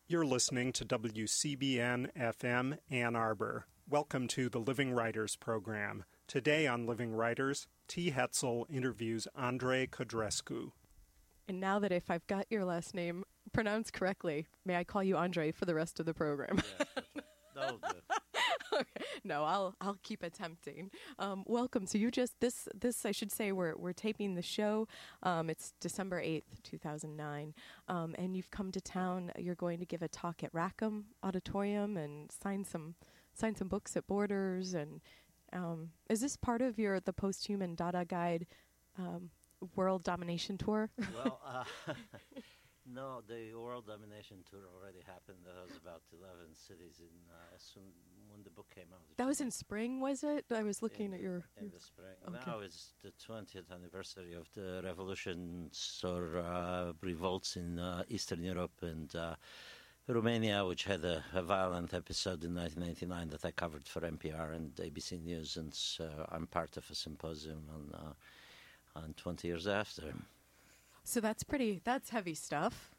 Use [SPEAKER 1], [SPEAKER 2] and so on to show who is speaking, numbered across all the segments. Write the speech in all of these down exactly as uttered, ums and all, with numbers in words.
[SPEAKER 1] You're listening to W C B N F M Ann Arbor. Welcome to the Living Writers program. Today on Living Writers, T. Hetzel interviews Andrei Codrescu.
[SPEAKER 2] And now that if I've got your last name pronounced correctly, may I call you Andrei for the rest of the program?
[SPEAKER 3] Yeah, that'll do.
[SPEAKER 2] Okay. No, I'll I'll keep attempting. Um, welcome. So you just this this I should say we're we're taping the show. Um, it's December eighth, two thousand nine, um, and you've come to town. You're going to give a talk at Rackham Auditorium and sign some sign some books at Borders. And um, is this part of your the Posthuman Dada Guide um, World Domination Tour?
[SPEAKER 3] Well, uh, no, the World Domination Tour already happened. That was about eleven cities in uh, as soon when the book came out.
[SPEAKER 2] That was in spring, was it? I was looking
[SPEAKER 3] in
[SPEAKER 2] at
[SPEAKER 3] the,
[SPEAKER 2] your...
[SPEAKER 3] In
[SPEAKER 2] your
[SPEAKER 3] the spring.
[SPEAKER 2] okay.
[SPEAKER 3] Now it's the twentieth anniversary of the revolutions or uh, revolts in uh, Eastern Europe and uh, Romania, which had a, a violent episode in nineteen ninety-nine that I covered for N P R and A B C News, and so I'm part of a symposium on, uh, on twenty years after.
[SPEAKER 2] So that's pretty, that's heavy stuff.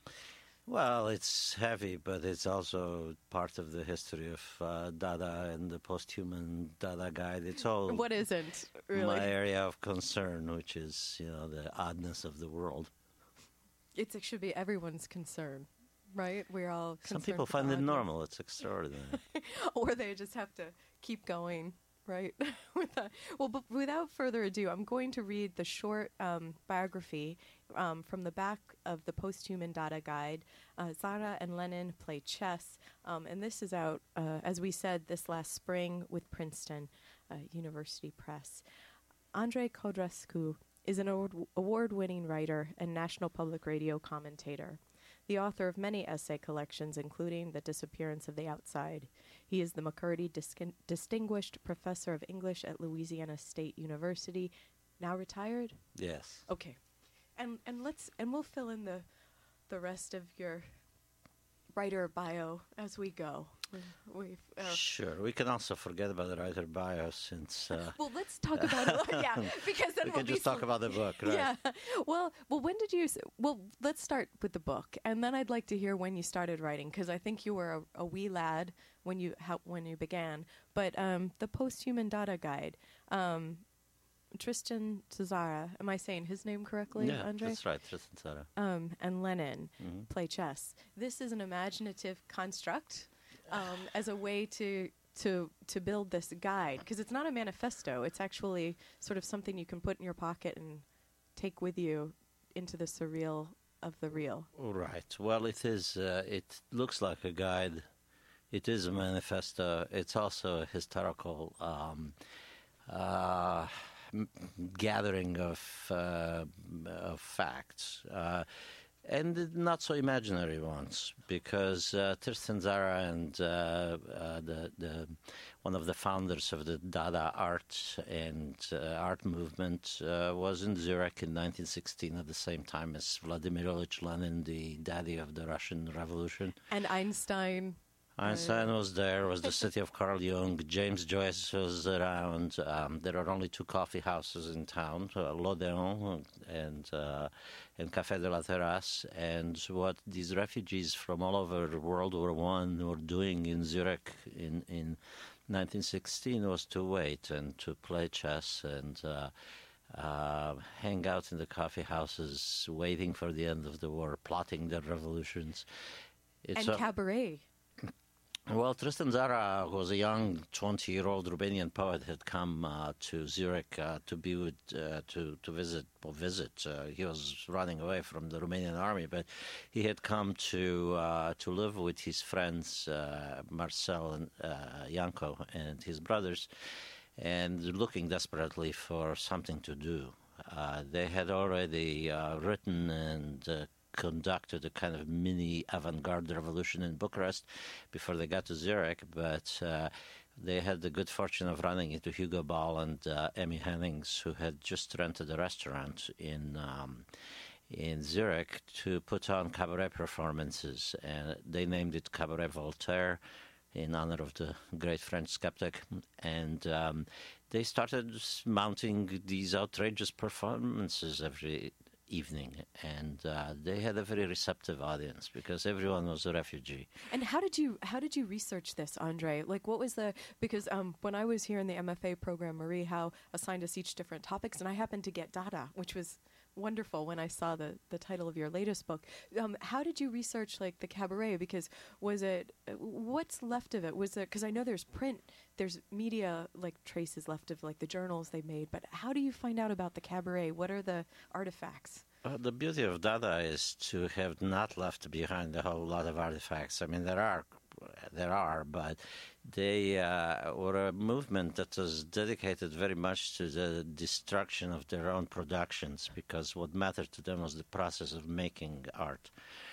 [SPEAKER 3] Well, it's heavy, but it's also part of the history of uh, Dada and the Posthuman Dada Guide. It's all
[SPEAKER 2] What isn't, really?
[SPEAKER 3] my area of concern, which is, you know, the oddness of the world.
[SPEAKER 2] It's, it should be everyone's concern, right? We're all
[SPEAKER 3] Some
[SPEAKER 2] concerned
[SPEAKER 3] people
[SPEAKER 2] with
[SPEAKER 3] find it
[SPEAKER 2] oddness.
[SPEAKER 3] normal. It's extraordinary.
[SPEAKER 2] Or they just have to keep going, right? With that. Well, but without further ado, I'm going to read the short um, biography um, from the back of the Posthuman Dada Guide. Uh, Zara and Lenin play chess, um, and this is out, uh, as we said, this last spring with Princeton uh, University Press. Andrei Codrescu is an award- award-winning writer and National Public Radio commentator, the author of many essay collections, including The Disappearance of the Outside. He is the McCurdy Disc- Distinguished Professor of English at Louisiana State University, now retired?
[SPEAKER 3] Yes.
[SPEAKER 2] Okay. And and let's and we'll fill in the the rest of your writer bio as we go. We've, uh,
[SPEAKER 3] Sure. We can also forget about the writer bio since... Uh,
[SPEAKER 2] well, let's talk about it. Yeah, because then
[SPEAKER 3] we
[SPEAKER 2] we'll
[SPEAKER 3] can
[SPEAKER 2] be
[SPEAKER 3] just talk
[SPEAKER 2] sl-
[SPEAKER 3] about the book, right?
[SPEAKER 2] Yeah. Well, well, when did you... S- well, let's start with the book, and then I'd like to hear when you started writing, because I think you were a, a wee lad when you how, when you began. But um, the Posthuman Dada Guide, um, Tristan Tzara, am I saying his name correctly,
[SPEAKER 3] Yeah,
[SPEAKER 2] Andrei?
[SPEAKER 3] that's right, Tristan Tzara.
[SPEAKER 2] Um, and Lenin
[SPEAKER 3] Mm-hmm.
[SPEAKER 2] play chess. This is an imaginative construct um, as a way to to to build this guide, because it's not a manifesto. It's actually sort of something you can put in your pocket and take with you into the surreal of the real.
[SPEAKER 3] Right. Well, it is. Uh, it looks like a guide. It is a manifesto. It's also a historical um, uh, m- gathering of uh, of facts. Uh, And not so imaginary ones, because uh, Tristan Tzara and uh, uh, the, the one of the founders of the Dada art and uh, art movement uh, was in Zurich in nineteen sixteen at the same time as Vladimir Ilyich Lenin, the daddy of the Russian Revolution.
[SPEAKER 2] And Einstein.
[SPEAKER 3] Einstein was there, was the city of Carl Jung. James Joyce was around. Um, there are only two coffee houses in town, uh, L'Odéon and, uh, and Café de la Terrasse. And what these refugees from all over World War One were doing in Zurich in, in nineteen sixteen was to wait and to play chess and uh, uh, hang out in the coffee houses, waiting for the end of the war, plotting their revolutions. It's
[SPEAKER 2] And
[SPEAKER 3] a-
[SPEAKER 2] cabaret.
[SPEAKER 3] Well, Tristan Tzara was a young twenty-year-old Romanian poet, had come uh, to Zurich uh, to be with, uh, to to visit or visit. Uh, he was running away from the Romanian army, but he had come to uh, to live with his friends uh, Marcel and uh, Janko and his brothers, and looking desperately for something to do. Uh, they had already uh, written and uh, conducted a kind of mini avant-garde revolution in Bucharest before they got to Zurich, but uh, they had the good fortune of running into Hugo Ball and uh, Emmy Hennings, who had just rented a restaurant in um, in Zurich to put on cabaret performances, and they named it Cabaret Voltaire in honor of the great French skeptic, and um, they started mounting these outrageous performances every evening, and uh, they had a very receptive audience because everyone was a refugee.
[SPEAKER 2] And how did you how did you research this, Andre? Like, what was the because um, when I was here in the M F A program, Marie Howe assigned us each different topics, and I happened to get Dada, which was wonderful when I saw the, the title of your latest book. Um, how did you research like the cabaret? Because was it uh, what's left of it? Was there because I know there's print, there's media like traces left of like the journals they made, but how do you find out about the cabaret? What are the artifacts?
[SPEAKER 3] Uh, the beauty of Dada is to have not left behind a whole lot of artifacts. I mean, there are, there are, but they uh, were a movement that was dedicated very much to the destruction of their own productions, because what mattered to them was the process of making art.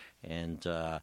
[SPEAKER 3] And uh,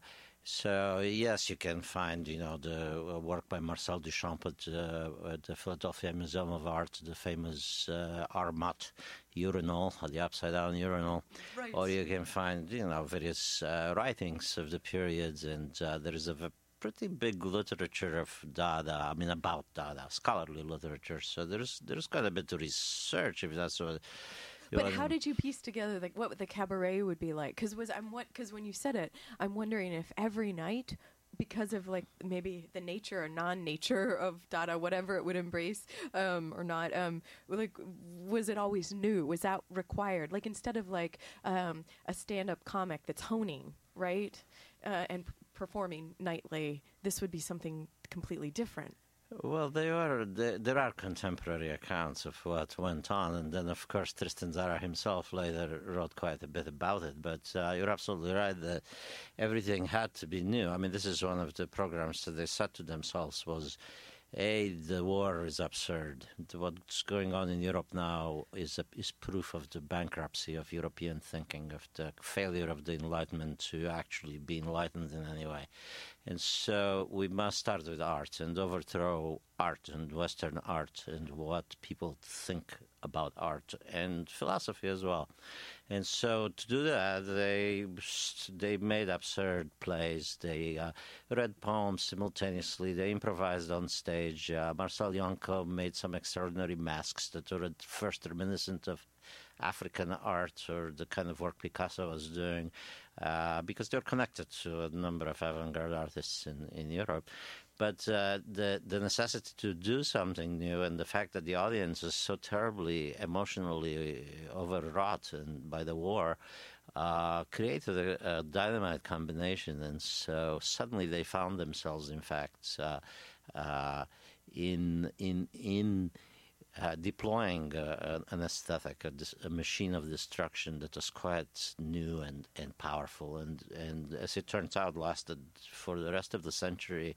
[SPEAKER 3] so, yes, you can find, you know, the uh, work by Marcel Duchamp at, uh, at the Philadelphia Museum of Art, the famous uh, Armat urinal, the upside-down urinal.
[SPEAKER 2] Right.
[SPEAKER 3] Or you can find, you know, various uh, writings of the period, and uh, there is a v- pretty big literature of Dada, I mean, about Dada, scholarly literature. So there's there's quite a bit to research, if that's what...
[SPEAKER 2] But how did you piece together like what the cabaret would be like? Because was I'm what because when you said it, I'm wondering if every night, because of like maybe the nature or non-nature of Dada, whatever it would embrace um, or not, um, like was it always new? Was that required? Like instead of like um, a stand-up comic that's honing, right, uh, and p- performing nightly, this would be something completely different.
[SPEAKER 3] Well, they are, they, there are contemporary accounts of what went on, and then, of course, Tristan Tzara himself later wrote quite a bit about it. But uh, you're absolutely right that everything had to be new. I mean, this is one of the programs that they set to themselves was, A, the war is absurd. What's going on in Europe now is, a, is proof of the bankruptcy of European thinking, of the failure of the Enlightenment to actually be enlightened in any way. And so we must start with art and overthrow art and Western art and what people think about art and philosophy as well. And so to do that, they they made absurd plays. They uh, read poems simultaneously. They improvised on stage. Uh, Marcel Janco made some extraordinary masks that were at first reminiscent of African art or the kind of work Picasso was doing, uh, because they're connected to a number of avant-garde artists in, in Europe. But uh, the the necessity to do something new and the fact that the audience is so terribly emotionally overwrought and by the war uh, created a, a dynamite combination. And so suddenly they found themselves, in fact, uh, uh, in in in. Uh, deploying uh, an aesthetic, a, dis- a machine of destruction that was quite new and, and powerful, and, and as it turns out, lasted for the rest of the century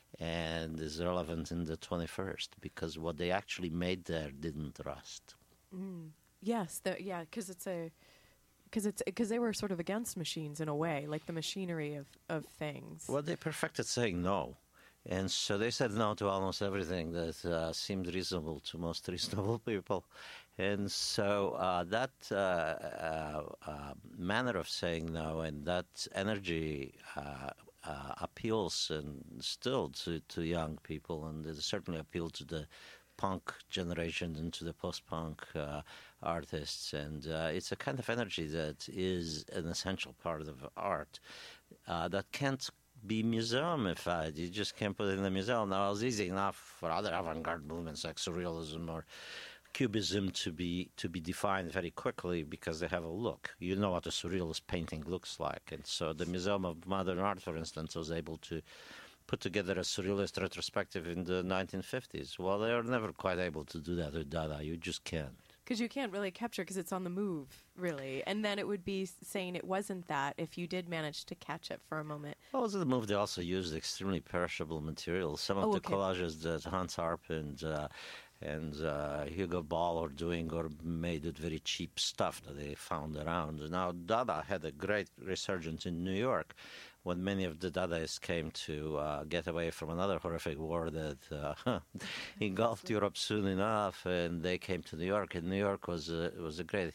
[SPEAKER 3] and is relevant in the twenty-first, because what they actually made there didn't rust.
[SPEAKER 2] Mm. Yes, the, yeah, because it's a because it's because they were sort of against machines in a way, like the machinery of, of things.
[SPEAKER 3] Well, they perfected saying no. And so they said no to almost everything that uh, seemed reasonable to most reasonable people. And so uh, that uh, uh, uh, manner of saying no and that energy uh, uh, appeals and still to, to young people, and it certainly appealed to the punk generation and to the post-punk uh, artists. And uh, it's a kind of energy that is an essential part of art uh, that can't be museumified. You just can't put it in the museum. Now, it's easy enough for other avant-garde movements like surrealism or cubism to be to be defined very quickly because they have a look. You know what a surrealist painting looks like. And so the Museum of Modern Art, for instance, was able to put together a surrealist retrospective in the nineteen fifties. Well, they were never quite able to do that with Dada. You just can't.
[SPEAKER 2] Because you can't really capture because it's on the move, really. And then it would be saying it wasn't that if you did manage to catch it for a moment.
[SPEAKER 3] Well, as the move, they also used extremely perishable materials. Some of
[SPEAKER 2] oh,
[SPEAKER 3] the
[SPEAKER 2] okay.
[SPEAKER 3] collages that Hans Arp and uh, and uh, Hugo Ball are doing are made with very cheap stuff that they found around. Now, Dada had a great resurgence in New York when many of the Dadaists came to uh, get away from another horrific war that uh, engulfed Europe soon enough, and they came to New York. And New York was a, was a great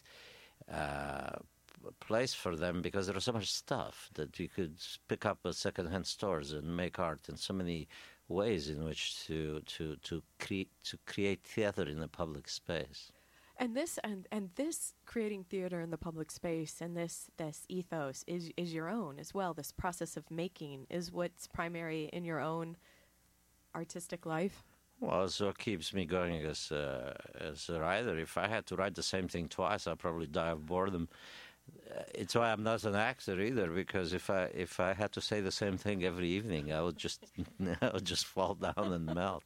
[SPEAKER 3] uh, place for them because there was so much stuff that you could pick up at second-hand stores and make art, and so many ways in which to to to create to create theater in a public space.
[SPEAKER 2] And this and, and this creating theater in the public space and this this ethos is is your own as well. This process of making is what's primary in your own artistic life.
[SPEAKER 3] Well, it's what keeps me going as uh, as a writer. If I had to write the same thing twice, I'd probably die of boredom. Uh, it's why I'm not an actor either, because if I if I had to say the same thing every evening, I would just I would just fall down and melt.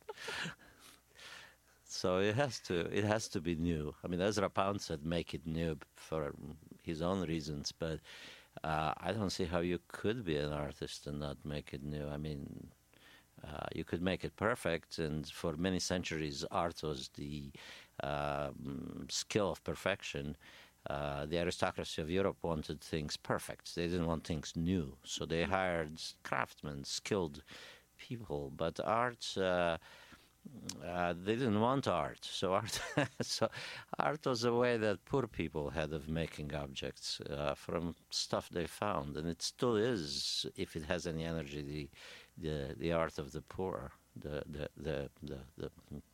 [SPEAKER 3] So it has to it has to be new. I mean, Ezra Pound said, "Make it new" for his own reasons, but uh, I don't see how you could be an artist and not make it new. I mean, uh, you could make it perfect, and for many centuries, art was the um, skill of perfection. Uh, the aristocracy of Europe wanted things perfect. They didn't want things new, so they hired craftsmen, skilled people. But art. Uh, Uh, they didn't want art, so art, so art was a way that poor people had of making objects uh, from stuff they found, and it still is, if it has any energy, the the, the art of the poor, the the the the, the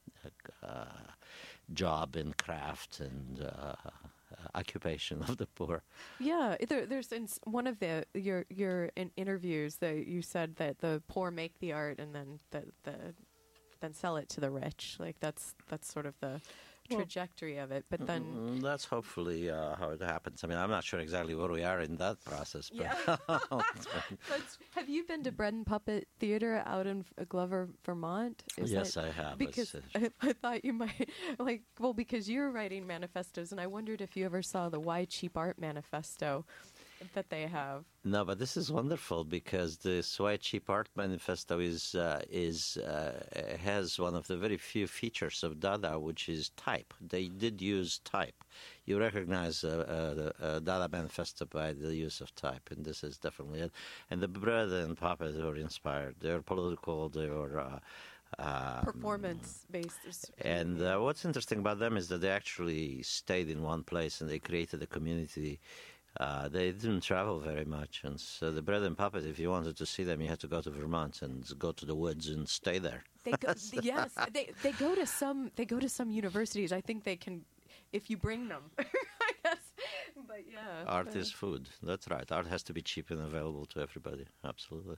[SPEAKER 3] uh, job and craft and uh, occupation of the poor.
[SPEAKER 2] Yeah, there, there's in one of the your your in interviews that you said that the poor make the art and then the the. then sell it to the rich. Like that's that's sort of the trajectory well, of it. But then
[SPEAKER 3] mm, that's hopefully uh, how it happens. I mean, I'm not sure exactly where we are in that process. But
[SPEAKER 2] yeah. But have you been to Bread and Puppet Theater out in Glover, Vermont? Is
[SPEAKER 3] yes,
[SPEAKER 2] that,
[SPEAKER 3] I have.
[SPEAKER 2] Because I, I thought you might like well because you're writing manifestos, and I wondered if you ever saw the Why Cheap Art manifesto that they have.
[SPEAKER 3] No, but this is wonderful because the Why Cheap Art manifesto is uh, is uh, has one of the very few features of Dada, which is type. They did use type. You recognize a uh, uh, uh, Dada manifesto by the use of type, and this is definitely it. And the Bread and Puppet were inspired. They were political. They were. Uh, Um,
[SPEAKER 2] performance-based.
[SPEAKER 3] And uh, what's interesting about them is that they actually stayed in one place and they created a community. Uh, they didn't travel very much, and so the Bread and Puppet, if you wanted to see them, you had to go to Vermont and go to the woods and stay there.
[SPEAKER 2] They go, yes, they they go to some they go to some universities. I think they can, if you bring them. I guess, but yeah.
[SPEAKER 3] Art uh, is food. That's right. Art has to be cheap and available to everybody. Absolutely.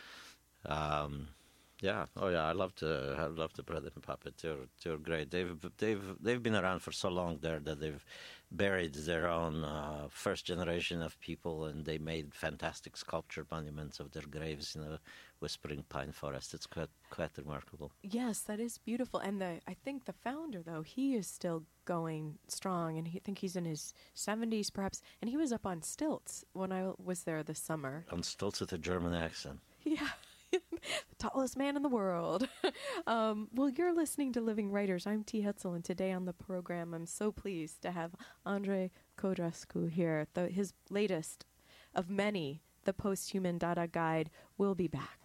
[SPEAKER 3] Um, Yeah, oh yeah, I love the I love the Bread and Puppet. They're they're great. They've they've they've been around for so long there that they've buried their own uh, first generation of people, and they made fantastic sculpture monuments of their graves in a whispering pine forest. It's quite quite remarkable.
[SPEAKER 2] Yes, that is beautiful. And the I think the founder though, he is still going strong, and he, I think he's in his seventies perhaps. And he was up on stilts when I was there this summer.
[SPEAKER 3] On stilts with a German accent.
[SPEAKER 2] Yeah. The tallest man in the world. um, well, you're listening to Living Writers. I'm T. Hetzel, and today on the program, I'm so pleased to have Andrei Codrescu here. The, his latest of many, The Posthuman Dada Guide, will be back.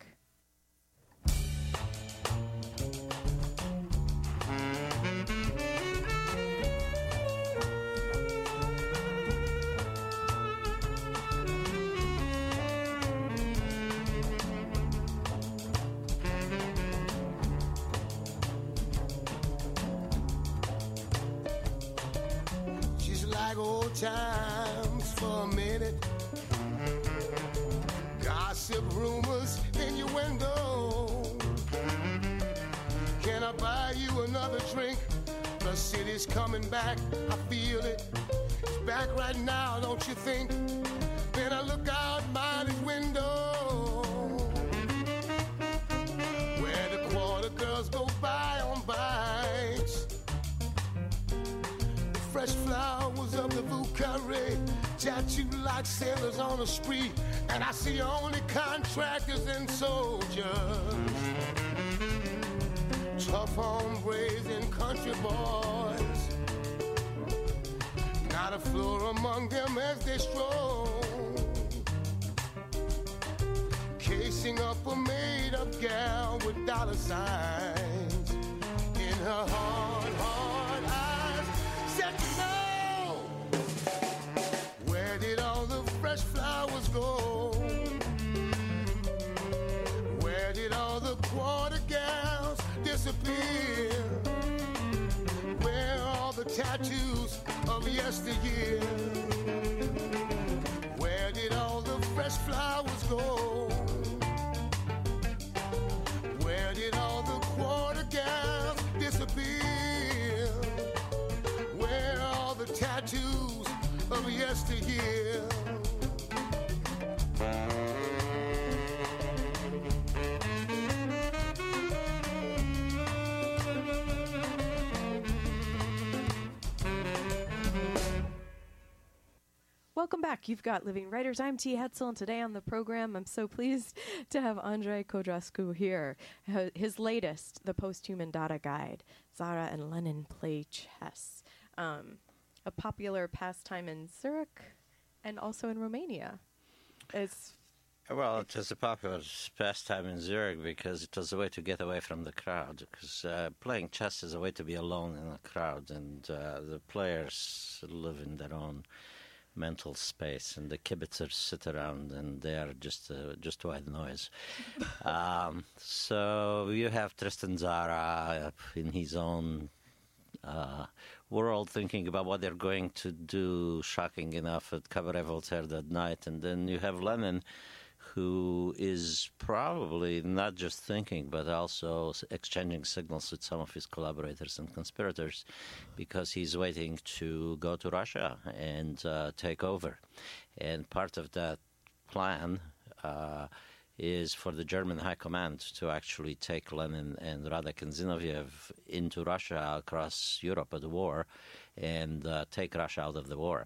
[SPEAKER 4] Old times for a minute. Gossip, rumors, innuendo. Can I buy you another drink? The city's coming back, I feel it. It's back right now, don't you think? Then I look out my window, where the quarter girls go by on bikes. Fresh flowers of the Bukhari, tattooed like sailors on a spree. And I see only contractors and soldiers, tough hombres and country boys. Not a floor among them as they stroll, casing up a made-up gal with dollar signs in her hard, hard eyes. Said no. Where did all the fresh flowers go? Where did all the quarter gals disappear? Where are all the tattoos of yesteryear? Where did all the fresh flowers go? Where did all the quarter gowns disappear? Where are all the tattoos of yesteryear?
[SPEAKER 2] Welcome back. You've got Living Writers. I'm T. Hetzel, and today on the program, I'm so pleased to have Andrei Codrescu here. His latest, The Posthuman Dada Guide, Zara and Lenin Play Chess, um, a popular pastime in Zurich and also in Romania. It's
[SPEAKER 3] Well, it was a popular pastime in Zurich because it was a way to get away from the crowd. Because uh, playing chess is a way to be alone in a crowd, and uh, the players live in their own mental space, and the kibitzers sit around, and they are just uh, just white noise. um, so you have Tristan Tzara in his own uh, world, thinking about what they're going to do, shocking enough, at Cabaret Voltaire that night, and then you have Lenin, who is probably not just thinking, but also exchanging signals with some of his collaborators and conspirators, because he's waiting to go to Russia and uh, take over. And part of that plan uh, is for the German High Command to actually take Lenin and Radek and Zinoviev into Russia, across Europe at the war, and uh, take Russia out of the war.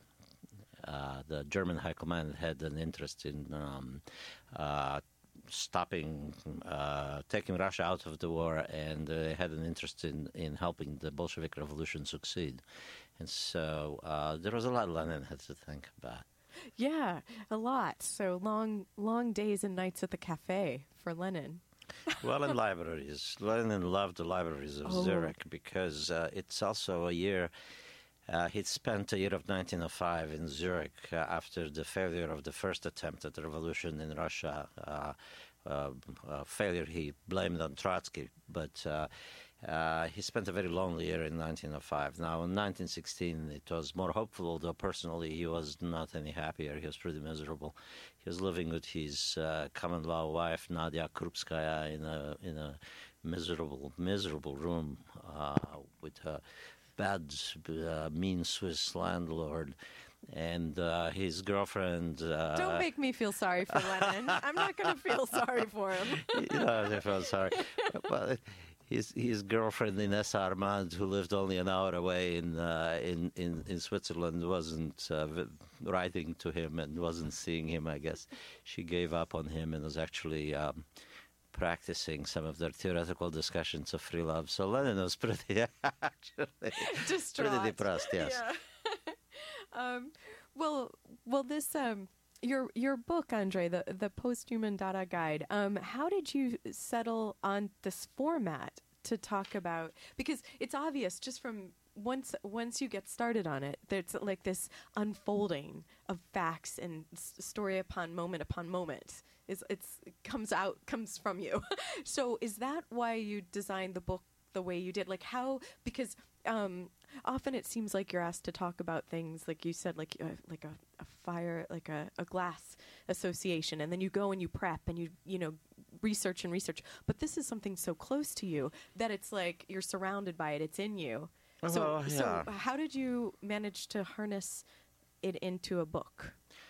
[SPEAKER 3] Uh, the German High Command had an interest in um, uh, stopping, uh, taking Russia out of the war, and they uh, had an interest in, in helping the Bolshevik Revolution succeed. And so uh, there was a lot Lenin had to think about.
[SPEAKER 2] Yeah, a lot. So long, long days and nights at the cafe for Lenin.
[SPEAKER 3] Well, in libraries. Lenin loved the libraries of
[SPEAKER 2] Oh.
[SPEAKER 3] Zurich because uh, it's also a year. Uh, he'd spent a year of nineteen oh five in Zurich uh, after the failure of the first attempt at the revolution in Russia. Uh, uh, uh, failure he blamed on Trotsky, but uh, uh, he spent a very lonely year in nineteen oh five. Now, in nineteen sixteen, it was more hopeful, although personally he was not any happier. He was pretty miserable. He was living with his uh, common-law wife, Nadia Krupskaya, in a, in a miserable, miserable room uh, with her bad, uh, mean Swiss landlord, and uh, his girlfriend. Uh,
[SPEAKER 2] Don't make me feel sorry for Lenin. I'm not going to feel sorry for him.
[SPEAKER 3] You know, I feel sorry. Well, his his girlfriend Ines Armand, who lived only an hour away in uh, in, in in Switzerland, wasn't uh, v- writing to him and wasn't seeing him. I guess she gave up on him and was actually Um, practicing some of their theoretical discussions of free love. So Lenin was pretty, actually,
[SPEAKER 2] Distraught.
[SPEAKER 3] pretty depressed, yes.
[SPEAKER 2] Yeah. um, well, well, this um, your your book, Andre, the the Posthuman Dada Guide. Um, how did you settle on this format to talk about? Because it's obvious just from once once you get started on it, there's like this unfolding of facts and s- story upon moment upon moment. Is it's it comes out comes from you. So is that why you designed the book the way you did? Like how, because um, often it seems like you're asked to talk about things like you said, like uh, like a, a fire, like a, a glass association, and then you go and you prep and you you know research and research. But this is something so close to you that it's like you're surrounded by it. It's in you. So
[SPEAKER 3] Oh, yeah.
[SPEAKER 2] so how did you manage to harness it into a book?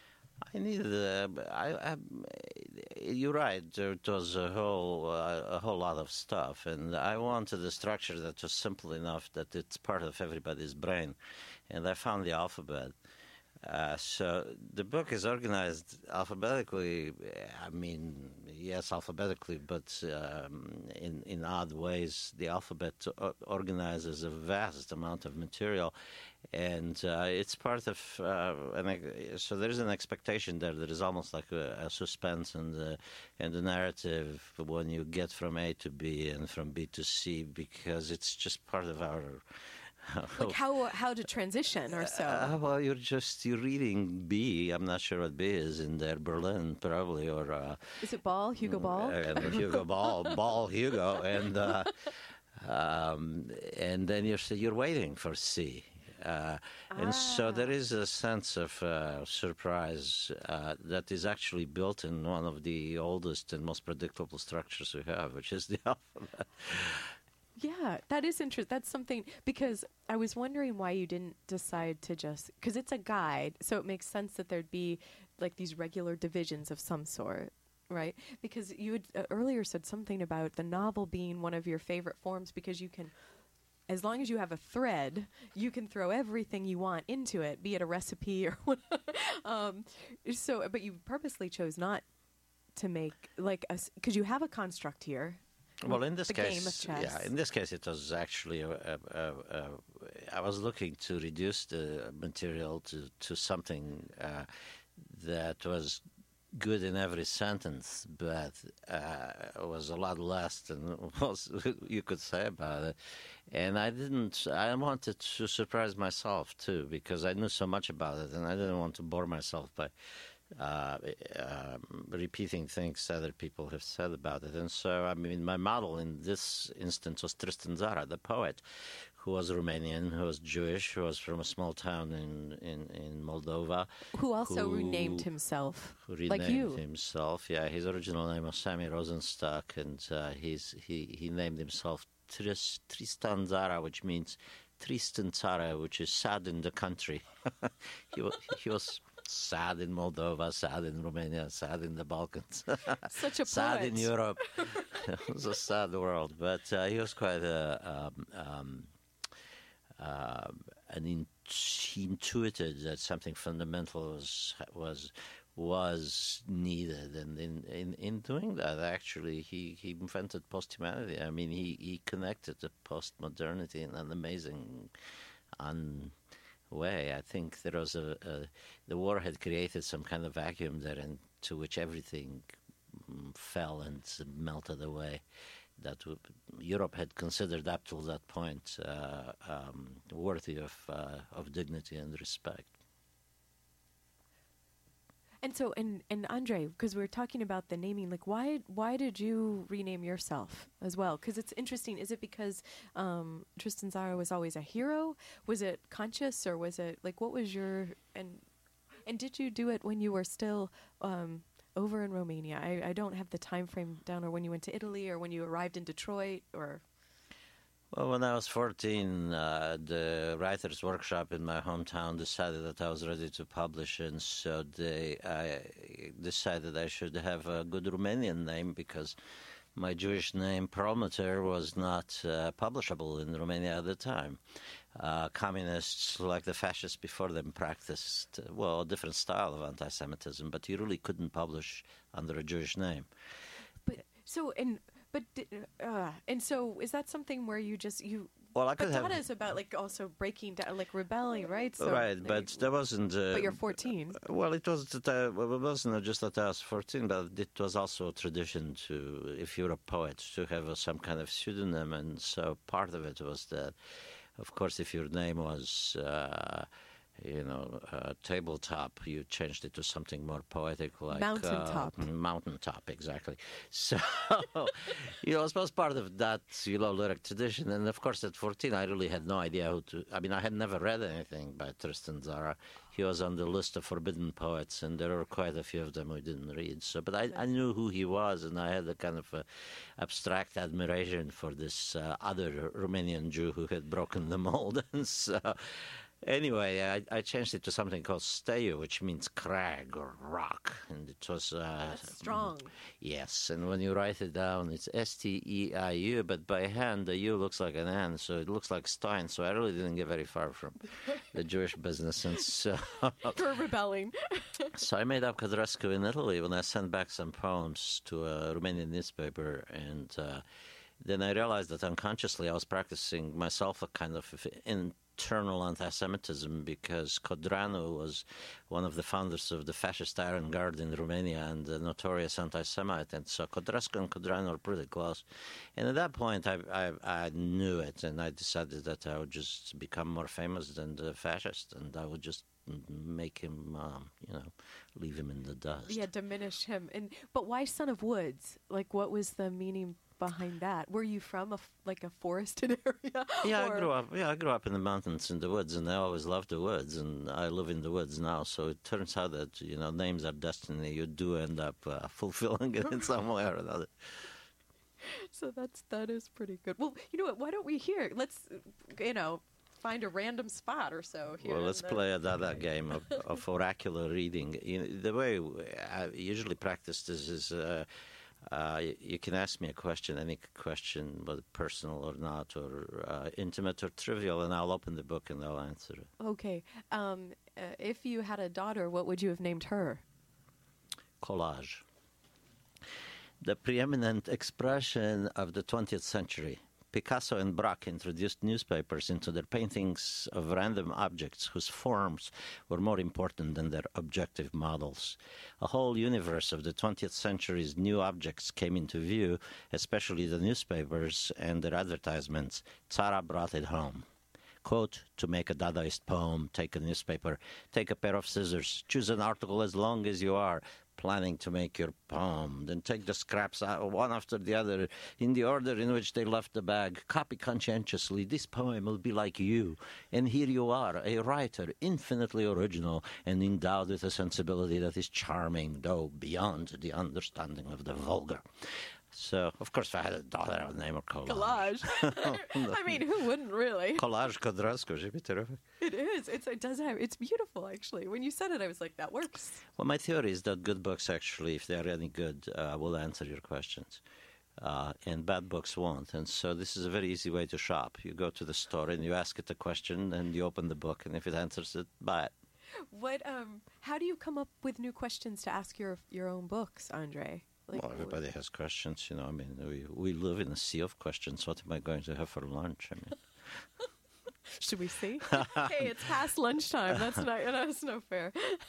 [SPEAKER 3] I needed. Uh, I, I, you're right. There was a whole uh, a whole lot of stuff, and I wanted a structure that was simple enough that it's part of everybody's brain, and I found the alphabet. Uh, so the book is organized alphabetically. I mean, yes, alphabetically, but um, in in odd ways. The alphabet o- organizes a vast amount of material, and uh, it's part of. Uh, an, so there is an expectation there. There is almost like a, a suspense and the and the narrative when you get from A to B and from B to C, because it's just part of our.
[SPEAKER 2] Like how how to transition or so.
[SPEAKER 3] Uh, well, you're just you're reading B. I'm not sure what B is in there. Berlin, probably, or uh,
[SPEAKER 2] Is it Ball? Hugo Ball?
[SPEAKER 3] uh, Hugo Ball, Ball Hugo, and uh, um, and then you're you're waiting for C. Uh, and so there is a sense of uh, surprise uh, that is actually built in one of the oldest and most predictable structures we have, which is the alphabet.
[SPEAKER 2] Yeah, that is interesting. That's something, because I was wondering why you didn't decide to just, because it's a guide, so it makes sense that there'd be like these regular divisions of some sort, right? Because you had uh, earlier said something about the novel being one of your favorite forms because you can, as long as you have a thread, you can throw everything you want into it, be it a recipe or whatever. um, so, but you purposely chose not to make like a, because you have a construct here.
[SPEAKER 3] Well, in this
[SPEAKER 2] the
[SPEAKER 3] case,
[SPEAKER 2] game of chess.
[SPEAKER 3] yeah, in this case, it was actually. A, a, a, a, I was looking to reduce the material to to something uh, that was good in every sentence, but uh, was a lot less than was you could say about it. And I didn't. I wanted to surprise myself too, because I knew so much about it, and I didn't want to bore myself by. Uh, uh, repeating things other people have said about it. And so, I mean, my model in this instance was Tristan Tzara, the poet, who was Romanian, who was Jewish, who was from a small town in, in, in Moldova.
[SPEAKER 2] Who also
[SPEAKER 3] who,
[SPEAKER 2] renamed himself,
[SPEAKER 3] who renamed
[SPEAKER 2] like you.
[SPEAKER 3] himself. Yeah, his original name was Sami Rosenstock, and uh, he's, he, he named himself Tris, Tristan Tzara, which means Tristan Tzara, which is sad in the country. he, was, he was... sad in Moldova, sad in Romania, sad in the Balkans.
[SPEAKER 2] Such a
[SPEAKER 3] sad
[SPEAKER 2] poet.
[SPEAKER 3] in Europe. It was a sad world, but uh, he was quite a, um, um, uh, an in- he intuited that something fundamental was was was needed, and in, in, in doing that, actually, he, he invented post-humanity. I mean, he, he connected to post-modernity in an amazing, un. way. I think there was a, a the war had created some kind of vacuum there, into which everything mm, fell and melted away. That w- Europe had considered up till that point uh, um, worthy of uh, of dignity and respect.
[SPEAKER 2] And so, and, and Andre, because we're talking about the naming, like, why why did you rename yourself as well? Because it's interesting. Is it because um, Tristan Tzara was always a hero? Was it conscious, or was it, like, what was your, and and did you do it when you were still um, over in Romania? I, I don't have the time frame down, or when you went to Italy, or when you arrived in Detroit, or...
[SPEAKER 3] Well, when I was fourteen, uh, the writers' workshop in my hometown decided that I was ready to publish, and so they I decided I should have a good Romanian name, because my Jewish name, Prometer, was not uh, publishable in Romania at the time. Uh, communists, like the fascists before them, practiced, uh, well, a different style of anti-Semitism, but you really couldn't publish under a Jewish name.
[SPEAKER 2] But, so, and... But uh, and so is that something where you just you?
[SPEAKER 3] Well, I could
[SPEAKER 2] but
[SPEAKER 3] have.
[SPEAKER 2] Dada is about like also breaking down, like rebelling, right? So,
[SPEAKER 3] right,
[SPEAKER 2] like,
[SPEAKER 3] but there wasn't. Uh,
[SPEAKER 2] but you're fourteen.
[SPEAKER 3] Well, it was. That I, well, it wasn't just that I was fourteen, but it was also a tradition to, if you're a poet, to have a, some kind of pseudonym, and so part of it was that, of course, if your name was. Uh, You know, uh, tabletop, you changed it to something more poetic, like
[SPEAKER 2] mountaintop.
[SPEAKER 3] Uh, mountaintop, exactly. So, you know, I suppose part of that, you know, lyric tradition. And of course, at fourteen, I really had no idea who to. I mean, I had never read anything by Tristan Tzara. He was on the list of forbidden poets, and there were quite a few of them we didn't read. So, but I, I knew who he was, and I had a kind of a abstract admiration for this uh, other Romanian Jew who had broken the mold, and so. Anyway, I, I changed it to something called Steiu, which means crag or rock, and it was uh,
[SPEAKER 2] That's strong.
[SPEAKER 3] Yes, and when you write it down, it's S T E I U, but by hand the U looks like an N, so it looks like Stein. So I really didn't get very far from the Jewish business, and so
[SPEAKER 2] you're rebelling.
[SPEAKER 3] So I made up Codrescu in Italy when I sent back some poems to a Romanian newspaper, and uh, then I realized that unconsciously I was practicing myself a kind of in. internal anti-Semitism, because Codranu was one of the founders of the fascist Iron Guard in Romania and a notorious anti-Semite, and so Codrescu and Codranu are pretty close. And at that point, I, I, I knew it, and I decided that I would just become more famous than the fascist, and I would just make him, um, you know, leave him in the dust.
[SPEAKER 2] Yeah, diminish him. And but why Son of Woods? Like, what was the meaning behind that? Were you from a f- like a forested area?
[SPEAKER 3] Yeah,
[SPEAKER 2] or-
[SPEAKER 3] I grew up. Yeah, I grew up in the mountains, in the woods, and I always loved the woods. And I live in the woods now, so it turns out that you know names are destiny. You do end up uh, fulfilling it in some way or another.
[SPEAKER 2] So that's that is pretty good. Well, you know what? Why don't we hear? Let's, you know, find a random spot or so here.
[SPEAKER 3] Well,
[SPEAKER 2] in
[SPEAKER 3] let's
[SPEAKER 2] the-
[SPEAKER 3] play a Dada game of, of oracular reading. You know, the way I usually practice this is uh, uh, you, you can ask me a question, any question, whether personal or not, or uh, intimate or trivial, and I'll open the book and I'll answer it.
[SPEAKER 2] Okay. Um, uh, if you had a daughter, what would you have named her?
[SPEAKER 3] Collage. The preeminent expression of the twentieth century. Picasso and Braque introduced newspapers into their paintings of random objects whose forms were more important than their objective models. A whole universe of the twentieth century's new objects came into view, especially the newspapers and their advertisements. Tzara brought it home. Quote, to make a Dadaist poem, take a newspaper, take a pair of scissors, choose an article as long as you are planning to make your poem, then take the scraps out one after the other in the order in which they left the bag. Copy conscientiously. This poem will be like you. And here you are, a writer, infinitely original and endowed with a sensibility that is charming, though beyond the understanding of the vulgar. So, of course, if I had a daughter, I would name her Collage.
[SPEAKER 2] Collage. I mean, who wouldn't really?
[SPEAKER 3] Collage Kodrasko, should be terrific.
[SPEAKER 2] It is. It's. It does have. It's beautiful, actually. When you said it, I was like, that works.
[SPEAKER 3] Well, my theory is that good books, actually, if they are any good, uh, will answer your questions. Uh, and bad books won't. And so this is a very easy way to shop. You go to the store and you ask it a question, and you open the book, and if it answers it, buy it.
[SPEAKER 2] What? Um. How do you come up with new questions to ask your your own books, Andre? Like,
[SPEAKER 3] Well, everybody has questions, you know. I mean, we we live in a sea of questions. What am I going to have for lunch? I mean,
[SPEAKER 2] should we see? Hey, it's past lunchtime. That's not. That's no fair.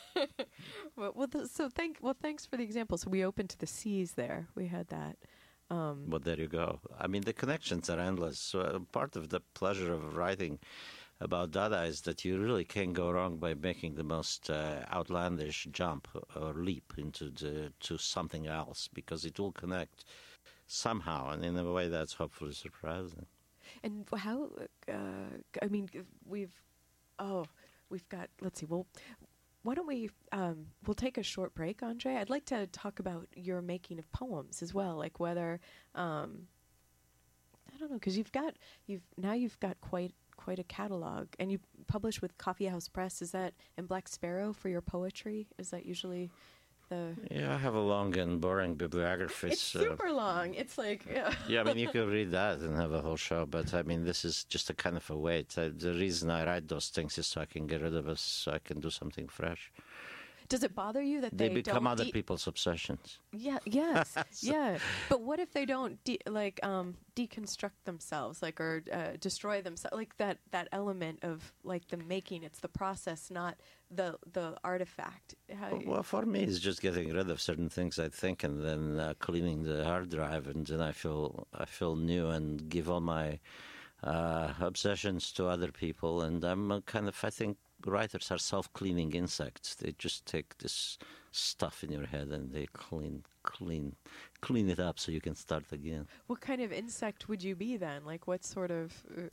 [SPEAKER 2] well, well th- so thank. Well, thanks for the example. So we opened to the seas there. We had that. Um,
[SPEAKER 3] but there you go. I mean, the connections are endless. So uh, part of the pleasure of writing about Dada is that you really can't go wrong by making the most uh, outlandish jump or leap into the, to something else, because it will connect somehow, and in a way that's hopefully surprising.
[SPEAKER 2] And how? Uh, I mean, we've. Oh, we've got. Let's see. Well, why don't we? Um, we'll take a short break, Andre. I'd like to talk about your making of poems as well, like whether. Um, I don't know, because you've got you've now you've got quite. quite a catalog, and you publish with Coffee House Press. Is that in Black Sparrow for your poetry? Is that usually the...
[SPEAKER 3] Yeah, I have a long and boring bibliography.
[SPEAKER 2] It's
[SPEAKER 3] so
[SPEAKER 2] super long. It's like... Yeah,
[SPEAKER 3] yeah, I mean, you could read that and have a whole show, but I mean, this is just a kind of a wait. Uh, the reason I write those things is so I can get rid of it, so I can do something fresh.
[SPEAKER 2] Does it bother you that
[SPEAKER 3] They
[SPEAKER 2] they,
[SPEAKER 3] become
[SPEAKER 2] don't
[SPEAKER 3] other
[SPEAKER 2] de-
[SPEAKER 3] people's obsessions.
[SPEAKER 2] Yeah, yes, yeah. But what if they don't de- like um, deconstruct themselves, like or uh, destroy themselves? Like that that element of like the making. It's the process, not the the artifact. How
[SPEAKER 3] Well, for me, it's just getting rid of certain things I think, and then uh, cleaning the hard drive, and then I feel I feel new and give all my uh, obsessions to other people. And I'm a kind of, I think, writers are self-cleaning insects. They just take this stuff in your head and they clean, clean, clean it up so you can start again.
[SPEAKER 2] What kind of insect would you be then? Like what sort of?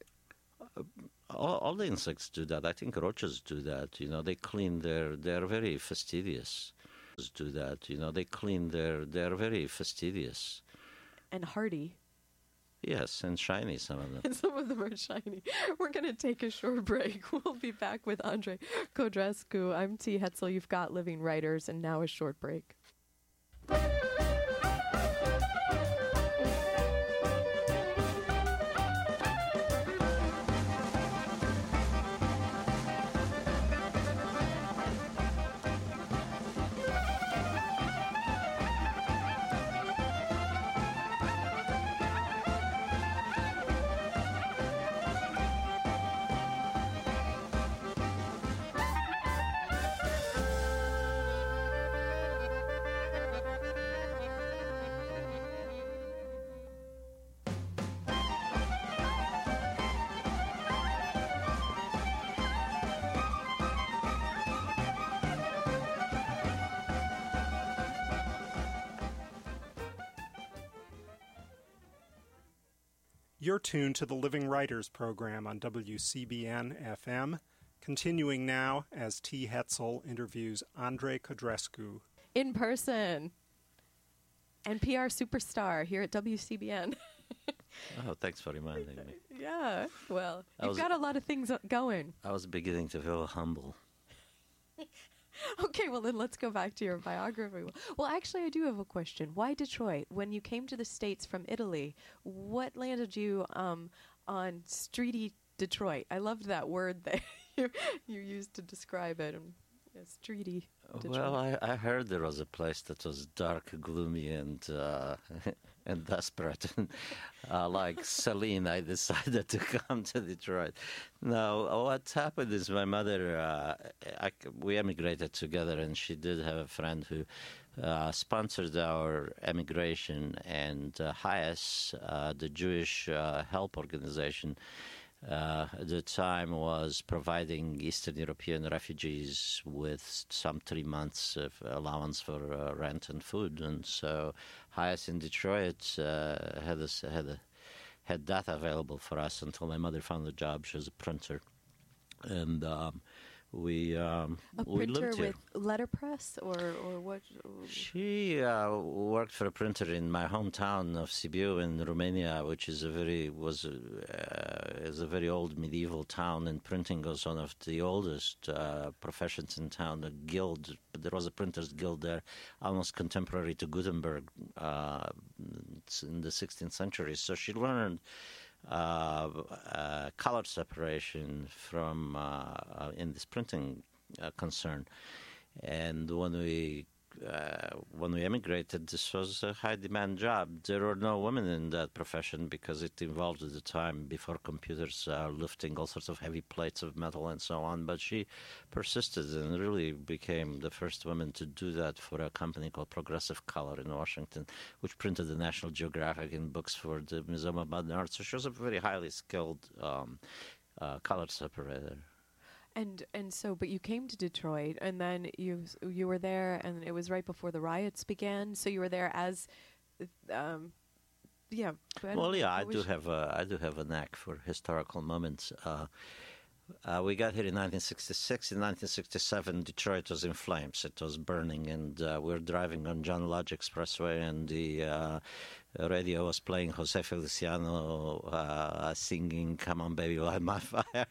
[SPEAKER 2] Uh,
[SPEAKER 3] All, all the insects do that. I think roaches do that. You know, they clean their. They're very fastidious. Do that. You know, they clean their. They're very fastidious.
[SPEAKER 2] and hardy.
[SPEAKER 3] Yes, and shiny, some of them.
[SPEAKER 2] And some of them are shiny. We're going to take a short break. We'll be back with Andre Codrescu. I'm T. Hetzel. You've got Living Writers, and now a short break.
[SPEAKER 1] You're tuned to the Living Writers program on W C B N F M, continuing now as T. Hetzel interviews Andrei Codrescu.
[SPEAKER 2] In person. N P R superstar here at W C B N.
[SPEAKER 3] Oh, thanks for reminding me.
[SPEAKER 2] Yeah, well,
[SPEAKER 3] I
[SPEAKER 2] you've
[SPEAKER 3] was-
[SPEAKER 2] got a lot of things uh, going.
[SPEAKER 3] I was beginning to feel humble.
[SPEAKER 2] Okay, well then let's go back to your biography. Well, actually, I do have a question. Why Detroit? When you came to the States from Italy, what landed you um, on streety Detroit? I loved that word that you, you used to describe it. Um, yeah, streety Detroit.
[SPEAKER 3] Well, I, I heard there was a place that was dark, gloomy, and uh, and desperate. uh, like Celine, I decided to come to Detroit. Now, what happened is my mother, uh, I, we emigrated together, and she did have a friend who uh, sponsored our emigration, and uh, Hayes, uh, the Jewish uh, help organization, Uh, at the time was providing Eastern European refugees with some three months of allowance for uh, rent and food, and so Hayes in Detroit uh, had a, had a, had that available for us until my mother found a job. She was a printer, and um, we um,
[SPEAKER 2] a
[SPEAKER 3] we
[SPEAKER 2] printer
[SPEAKER 3] lived here.
[SPEAKER 2] with letterpress, or or what?
[SPEAKER 3] She uh, worked for a printer in my hometown of Sibiu in Romania, which is a very was a, uh, is a very old medieval town, and printing was one of the oldest uh, professions in town. A guild, there was a printers' guild there, almost contemporary to Gutenberg uh, in the sixteenth century. So she learned Uh, uh, color separation from uh, uh, in this printing uh, concern, and when we uh, when we emigrated, this was a high demand job. There were no women in that profession because it involved at the time, before computers, uh, lifting all sorts of heavy plates of metal and so on. But she persisted and really became the first woman to do that for a company called Progressive Color in Washington, which printed the National Geographic and books for the Museum of Modern Art. So she was a very highly skilled um, uh, color separator.
[SPEAKER 2] And and so, but you came to Detroit, and then you you were there, and it was right before the riots began. So you were there as, um, yeah. I
[SPEAKER 3] Well,
[SPEAKER 2] don't-
[SPEAKER 3] yeah, I
[SPEAKER 2] what
[SPEAKER 3] do
[SPEAKER 2] was-
[SPEAKER 3] have a I do have a knack for historical moments. Uh, uh, we got here in nineteen sixty-six. In nineteen sixty-seven, Detroit was in flames. It was burning, and uh, we were driving on John Lodge Expressway, and the uh, radio was playing Jose Feliciano uh, singing "Come On, Baby, Light My Fire."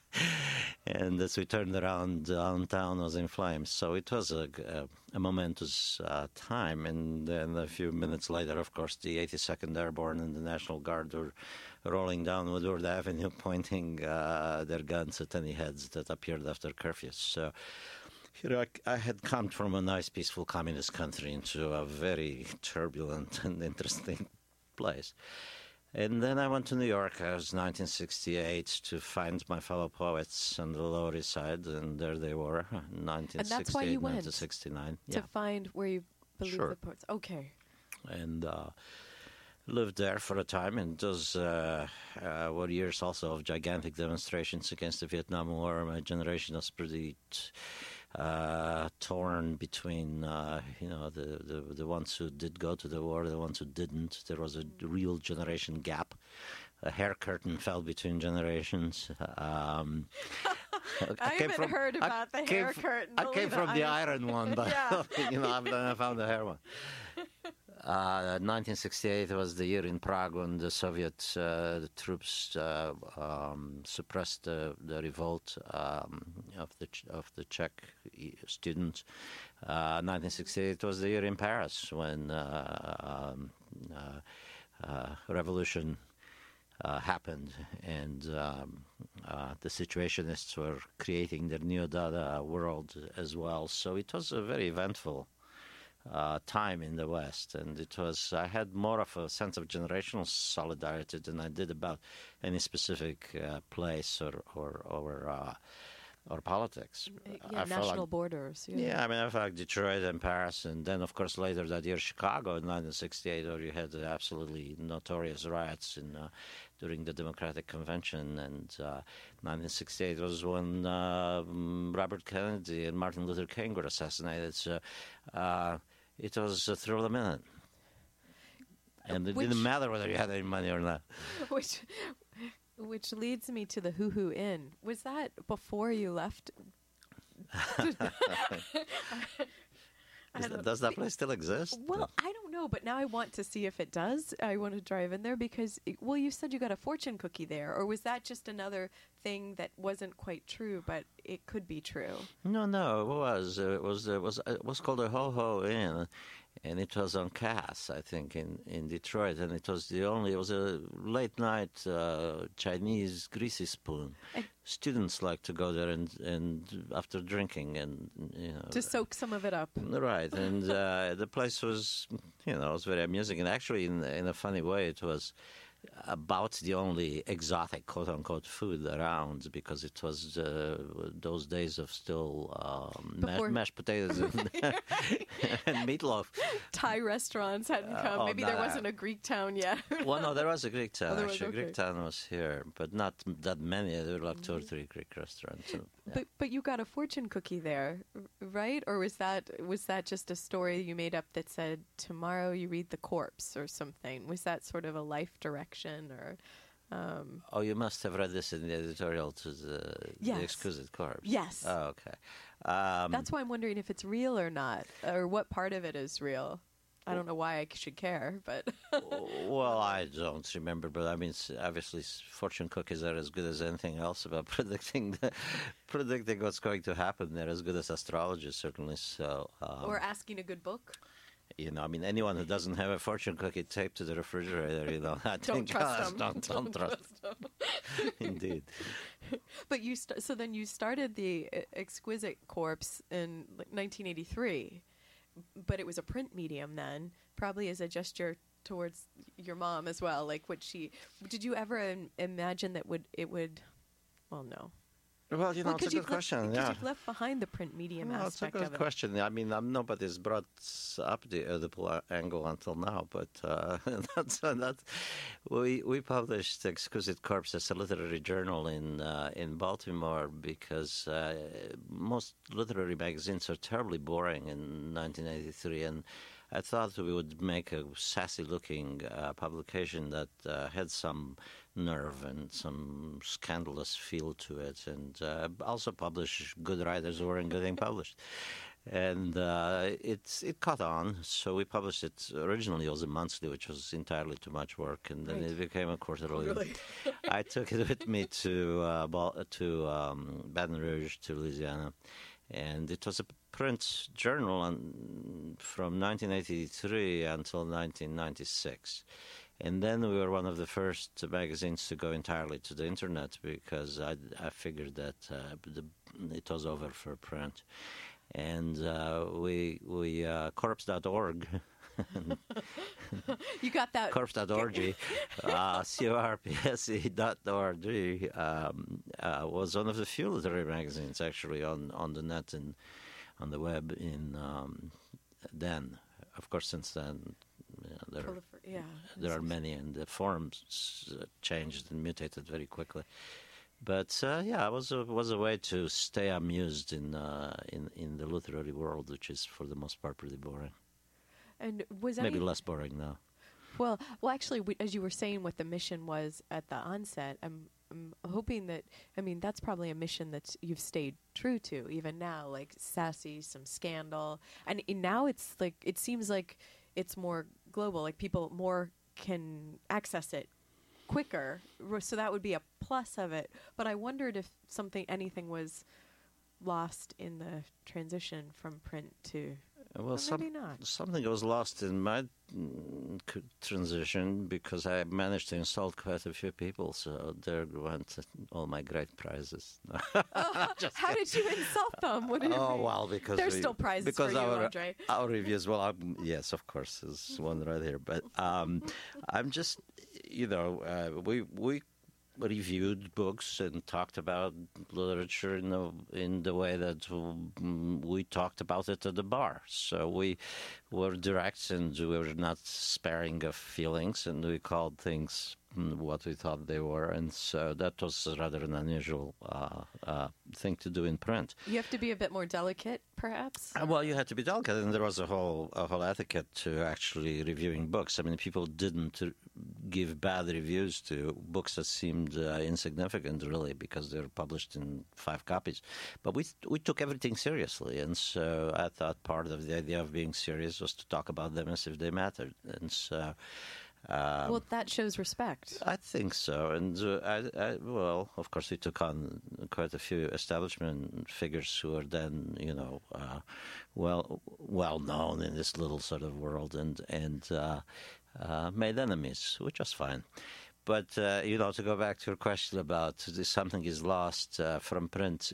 [SPEAKER 3] And as we turned around, downtown was in flames. So it was a, a, a momentous uh, time. And then a few minutes later, of course, the eighty-second Airborne and the National Guard were rolling down Woodward Avenue, pointing uh, their guns at any heads that appeared after curfew. So, you know, I, I had come from a nice, peaceful communist country into a very turbulent and interesting place. And then I went to New York. I was nineteen sixty-eight to find my fellow poets on the Lower East Side, and there they were, nineteen sixty-eight,
[SPEAKER 2] And that's why you went
[SPEAKER 3] nineteen sixty-nine.
[SPEAKER 2] to
[SPEAKER 3] Yeah,
[SPEAKER 2] find where you believe
[SPEAKER 3] Sure.
[SPEAKER 2] the poets. Okay.
[SPEAKER 3] and uh, lived there for a time. And those uh, uh, were years also of gigantic demonstrations against the Vietnam War. My generation was pretty T- Uh, torn between, uh, you know, the, the the ones who did go to the war, the ones who didn't. There was a real generation gap. A hair curtain fell between generations. Um,
[SPEAKER 2] I haven't heard about the
[SPEAKER 3] came
[SPEAKER 2] hair
[SPEAKER 3] fr-
[SPEAKER 2] curtain,
[SPEAKER 3] I came
[SPEAKER 2] believe
[SPEAKER 3] from
[SPEAKER 2] it.
[SPEAKER 3] the
[SPEAKER 2] I-
[SPEAKER 3] iron one, but
[SPEAKER 2] Yeah.
[SPEAKER 3] you know, I've done, I found the hair one. Uh, nineteen sixty-eight was the year in Prague when the Soviet uh, the troops uh, um, suppressed the, the revolt um, of the Ch- of the Czech students. Uh, nineteen sixty-eight was the year in Paris when uh, um, uh, uh, revolution uh, happened, and um, uh, the Situationists were creating their neo-Dada world as well. So it was a very eventful Uh, time in the West, and it was, I had more of a sense of generational solidarity than I did about any specific uh, place or or or, uh, or politics.
[SPEAKER 2] Uh,
[SPEAKER 3] I
[SPEAKER 2] yeah,
[SPEAKER 3] felt
[SPEAKER 2] national
[SPEAKER 3] like,
[SPEAKER 2] borders. Yeah.
[SPEAKER 3] yeah, I mean, I felt like Detroit and Paris, and then, of course, later that year, Chicago in nineteen sixty-eight, where you had the absolutely notorious riots in uh, during the Democratic Convention, and uh, nineteen sixty-eight was when uh, Robert Kennedy and Martin Luther King were assassinated. So uh, it was a thrill of a minute. And it
[SPEAKER 2] Which-
[SPEAKER 3] didn't matter whether you had any money or not.
[SPEAKER 2] Which, which leads me to the Hoo Hoo Inn. Was that before you left? I
[SPEAKER 3] Is
[SPEAKER 2] don't-
[SPEAKER 3] that, does that place still exist?
[SPEAKER 2] Well, I don't know, but now I want to see if it does. I want to drive in there because, it- well, you said you got a fortune cookie there, or was that just another thing that wasn't quite true, but it could be true?
[SPEAKER 3] No, no, it was. It was. It was. It was called the Ho Ho Inn, and it was on Cass, I think, in, in Detroit. And it was the only. It was a late night uh, Chinese greasy spoon.
[SPEAKER 2] And-
[SPEAKER 3] Students like to go there and, and after drinking and you know
[SPEAKER 2] To soak some of it up.
[SPEAKER 3] right. And uh, the place was you know it was very amusing. And actually, in in a funny way, it was about the only exotic quote-unquote food around because it was uh, those days of still um, ma-
[SPEAKER 2] Before-
[SPEAKER 3] mashed potatoes and, and meatloaf.
[SPEAKER 2] Thai restaurants hadn't
[SPEAKER 3] Uh,
[SPEAKER 2] come.
[SPEAKER 3] oh,
[SPEAKER 2] Maybe there
[SPEAKER 3] nah.
[SPEAKER 2] wasn't a Greek town yet.
[SPEAKER 3] Well, no, there was a Greek town.
[SPEAKER 2] Oh, there was,
[SPEAKER 3] actually,
[SPEAKER 2] okay.
[SPEAKER 3] Greek town was here, but not that many. There were like two or three Greek restaurants. So, yeah.
[SPEAKER 2] But but you got a fortune cookie there, r- right? Or was that was that just a story you made up that said tomorrow you read The Corpse or something? Was that sort of a life direction or? Um,
[SPEAKER 3] Oh, you must have read this in the editorial to the,
[SPEAKER 2] Yes.
[SPEAKER 3] the Exquisite Corpse.
[SPEAKER 2] Yes.
[SPEAKER 3] Oh, okay. Um,
[SPEAKER 2] That's why I'm wondering if it's real or not, or what part of it is real. I don't know why I should care, but
[SPEAKER 3] Well, I don't remember, but I mean, s- obviously, s- fortune cookies are as good as anything else about predicting the, predicting what's going to happen. They're as good as astrology, certainly. So, um,
[SPEAKER 2] or asking a good book.
[SPEAKER 3] you know, I mean, anyone who doesn't have a fortune cookie taped to the refrigerator, you know, I
[SPEAKER 2] Don't
[SPEAKER 3] think
[SPEAKER 2] trust
[SPEAKER 3] uh,
[SPEAKER 2] them.
[SPEAKER 3] Don't, don't trust.
[SPEAKER 2] them.
[SPEAKER 3] Indeed.
[SPEAKER 2] But you st- so then you started the uh, Exquisite Corpse in like, nineteen eighty-three, but it was a print medium then, probably as a gesture towards your mom as well. Like, would she? Did you ever Im- imagine that would it would? Well, no.
[SPEAKER 3] Well, you know,
[SPEAKER 2] Well,
[SPEAKER 3] it's a
[SPEAKER 2] 'cause
[SPEAKER 3] good
[SPEAKER 2] you've left-
[SPEAKER 3] question.
[SPEAKER 2] 'cause
[SPEAKER 3] Yeah.
[SPEAKER 2] you've left behind the print medium
[SPEAKER 3] Well, it's a
[SPEAKER 2] aspect
[SPEAKER 3] good
[SPEAKER 2] of it.
[SPEAKER 3] question. I mean, um, nobody's brought up the Oedipal angle until now, but uh, that's uh, that's we we published Exquisite Corpse as a literary journal in uh, in Baltimore because uh, most literary magazines are terribly boring in nineteen eighty-three, and I thought we would make a sassy-looking uh, publication that uh, had some nerve and some scandalous feel to it, and uh, also publish good writers who weren't getting published. And uh, it's it caught on, so we published it. Originally, it was a monthly, which was entirely too much work, and then
[SPEAKER 2] Right.
[SPEAKER 3] it became a quarterly.
[SPEAKER 2] Really?
[SPEAKER 3] I took it with me to uh, Bal- to um, Baton Rouge, to Louisiana, and it was a print journal on, from nineteen eighty-three until nineteen ninety-six. And then we were one of the first magazines to go entirely to the internet because I, I figured that uh, the, it was over for print. And uh, we, we uh, corpse dot org,
[SPEAKER 2] You got that.
[SPEAKER 3] corpse dot org, uh, C O R P S E dot org, um, uh, was one of the few literary magazines actually on, on the net and on the web in um, then. Of course, since then, you know, there,
[SPEAKER 2] prolifer- yeah.
[SPEAKER 3] there are many, and the forums uh, changed and mutated very quickly. But uh, yeah, it was a, was a way to stay amused in uh, in in the literary world, which is for the most part pretty boring.
[SPEAKER 2] And was
[SPEAKER 3] Maybe
[SPEAKER 2] any,
[SPEAKER 3] less boring now.
[SPEAKER 2] Well, well, actually, we, as you were saying, what the mission was at the onset, I'm, I'm hoping that. I mean, that's probably a mission that you've stayed true to, even now. Like sassy, some scandal, and i- now it's like it seems like it's more global. Like people more can access it quicker, r- so that would be a plus of it. But I wondered if something, anything, was lost in the transition from print to.
[SPEAKER 3] Well,
[SPEAKER 2] Or
[SPEAKER 3] some,
[SPEAKER 2] maybe not.
[SPEAKER 3] something was lost in my mm, c- transition because I managed to insult quite a few people, so there went all my great prizes.
[SPEAKER 2] How did you insult them? What did you
[SPEAKER 3] Oh
[SPEAKER 2] mean?
[SPEAKER 3] well, because
[SPEAKER 2] There's
[SPEAKER 3] we-
[SPEAKER 2] still prizes
[SPEAKER 3] because
[SPEAKER 2] for you,
[SPEAKER 3] our
[SPEAKER 2] Andre.
[SPEAKER 3] our reviews. Well, I'm, yes, of course, there's one right here. But um, I'm just, you know, uh, we we reviewed books and talked about literature in the in the way that um, we talked about it at the bar. So we were direct and we were not sparing of feelings, and we called things what we thought they were, and so that was rather an unusual uh, uh, thing to do in print.
[SPEAKER 2] You have to be a bit more delicate, perhaps?
[SPEAKER 3] Uh, well, you had to be delicate, and there was a whole a whole etiquette to actually reviewing books. I mean, people didn't r- give bad reviews to books that seemed uh, insignificant, really, because they were published in five copies. But we we took everything seriously, and so I thought part of the idea of being serious was to talk about them as if they mattered, and so. Um,
[SPEAKER 2] well, that shows respect.
[SPEAKER 3] I think so, and uh, I, I, well, of course, we took on quite a few establishment figures who are then, you know, uh, well, well known in this little sort of world, and and uh, uh, made enemies, which was fine. But, uh, you know, to go back to your question about if something is lost uh, from print,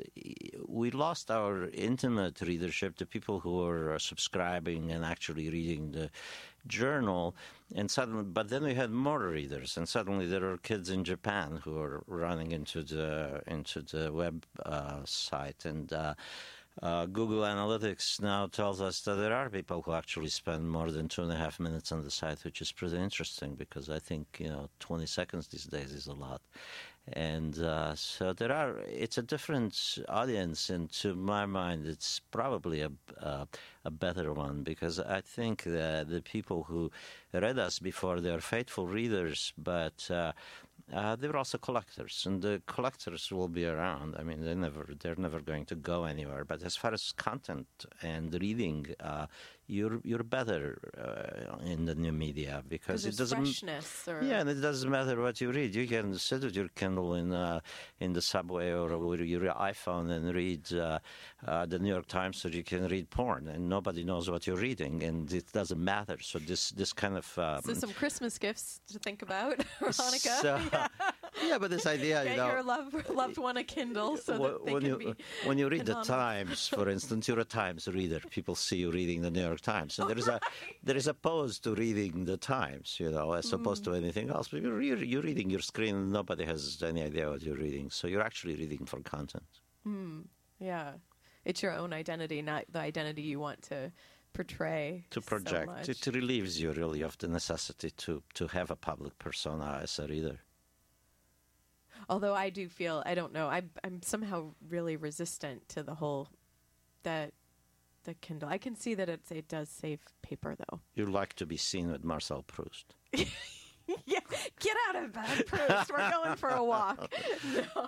[SPEAKER 3] we lost our intimate readership, the people who were subscribing and actually reading the journal, and suddenly, but then we had more readers, and suddenly there are kids in Japan who are running into the into the web uh, site, and uh, uh, Google Analytics now tells us that there are people who actually spend more than two and a half minutes on the site, which is pretty interesting because I think, you know, twenty seconds these days is a lot. And uh, so there are, it's a different audience, and to my mind, it's probably a, uh, a better one, because I think that the people who read us before, they are faithful readers, but uh, uh, they're also collectors, and the collectors will be around. I mean, they never, they're never going to go anywhere. But as far as content and reading, uh, you're you're better uh, in the new media because it doesn't.
[SPEAKER 2] Freshness, or
[SPEAKER 3] yeah, and it doesn't matter what you read. You can sit with your Kindle in uh, in the subway or with your iPhone and read uh, uh, the New York Times, or you can read porn, and nobody knows what you're reading, and it doesn't matter. So this this kind of um,
[SPEAKER 2] so some Christmas gifts to think about, Hanukkah.
[SPEAKER 3] So,
[SPEAKER 2] yeah.
[SPEAKER 3] yeah, but this idea,
[SPEAKER 2] Get
[SPEAKER 3] you know,
[SPEAKER 2] your loved, loved one a Kindle so
[SPEAKER 3] when,
[SPEAKER 2] that they
[SPEAKER 3] when
[SPEAKER 2] can
[SPEAKER 3] you
[SPEAKER 2] be
[SPEAKER 3] when you read the
[SPEAKER 2] anonymous.
[SPEAKER 3] Times, for instance, you're a Times reader. People see you reading the New York Times, and there is a there is a pose to reading the Times, you know, as opposed to anything else. But you're, you're you're reading your screen, and nobody has any idea what you're reading. So you're actually reading for content.
[SPEAKER 2] Mm, yeah, it's your own identity, not the identity you want to portray.
[SPEAKER 3] To
[SPEAKER 2] so
[SPEAKER 3] project,
[SPEAKER 2] much.
[SPEAKER 3] it relieves you really of the necessity to to have a public persona as a reader.
[SPEAKER 2] Although I do feel, I don't know, I'm, I'm somehow really resistant to the whole, that the Kindle. I can see that it's, it does save paper, though.
[SPEAKER 3] You like to be seen with Marcel Proust.
[SPEAKER 2] Yeah, get out of bed, Proust. We're going for a walk. No.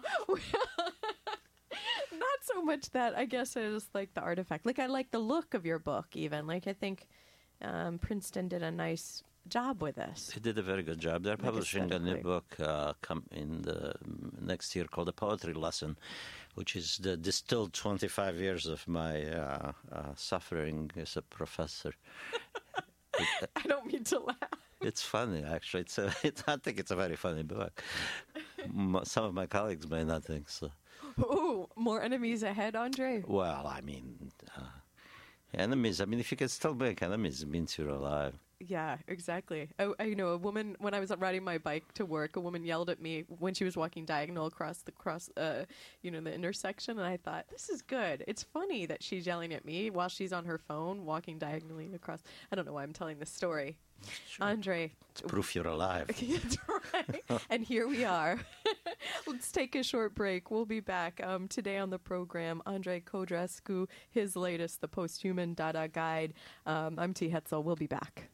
[SPEAKER 2] Not so much that. I guess I just like the artifact. Like, I like the look of your book, even. Like, I think um, Princeton did a nice job with this.
[SPEAKER 3] They did a very good job. They're
[SPEAKER 2] Like
[SPEAKER 3] publishing a new
[SPEAKER 2] aesthetically.
[SPEAKER 3] book uh, come in the next year called A Poetry Lesson, which is the distilled twenty-five years of my uh, uh, suffering as a professor. it,
[SPEAKER 2] I don't mean to laugh.
[SPEAKER 3] it's funny, actually. It's a, it, I think it's a very funny book. M- Some of my colleagues may not think so.
[SPEAKER 2] Ooh, more enemies ahead, Andre?
[SPEAKER 3] Well, I mean, uh, enemies. I mean, if you can still make enemies, it means you're alive.
[SPEAKER 2] Yeah, exactly. I, I, you know, a woman, when I was riding my bike to work, a woman yelled at me when she was walking diagonal across the cross, uh, you know, the intersection, and I thought, this is good. It's funny that she's yelling at me while she's on her phone walking diagonally across. I don't know why I'm telling this story.
[SPEAKER 3] Sure.
[SPEAKER 2] Andre.
[SPEAKER 3] It's proof you're alive.
[SPEAKER 2] That's right. And here we are. Let's take a short break. We'll be back um, today on the program. Andre Codrescu, his latest, The Posthuman Dada Guide. Um, I'm T. Hetzel. We'll be back.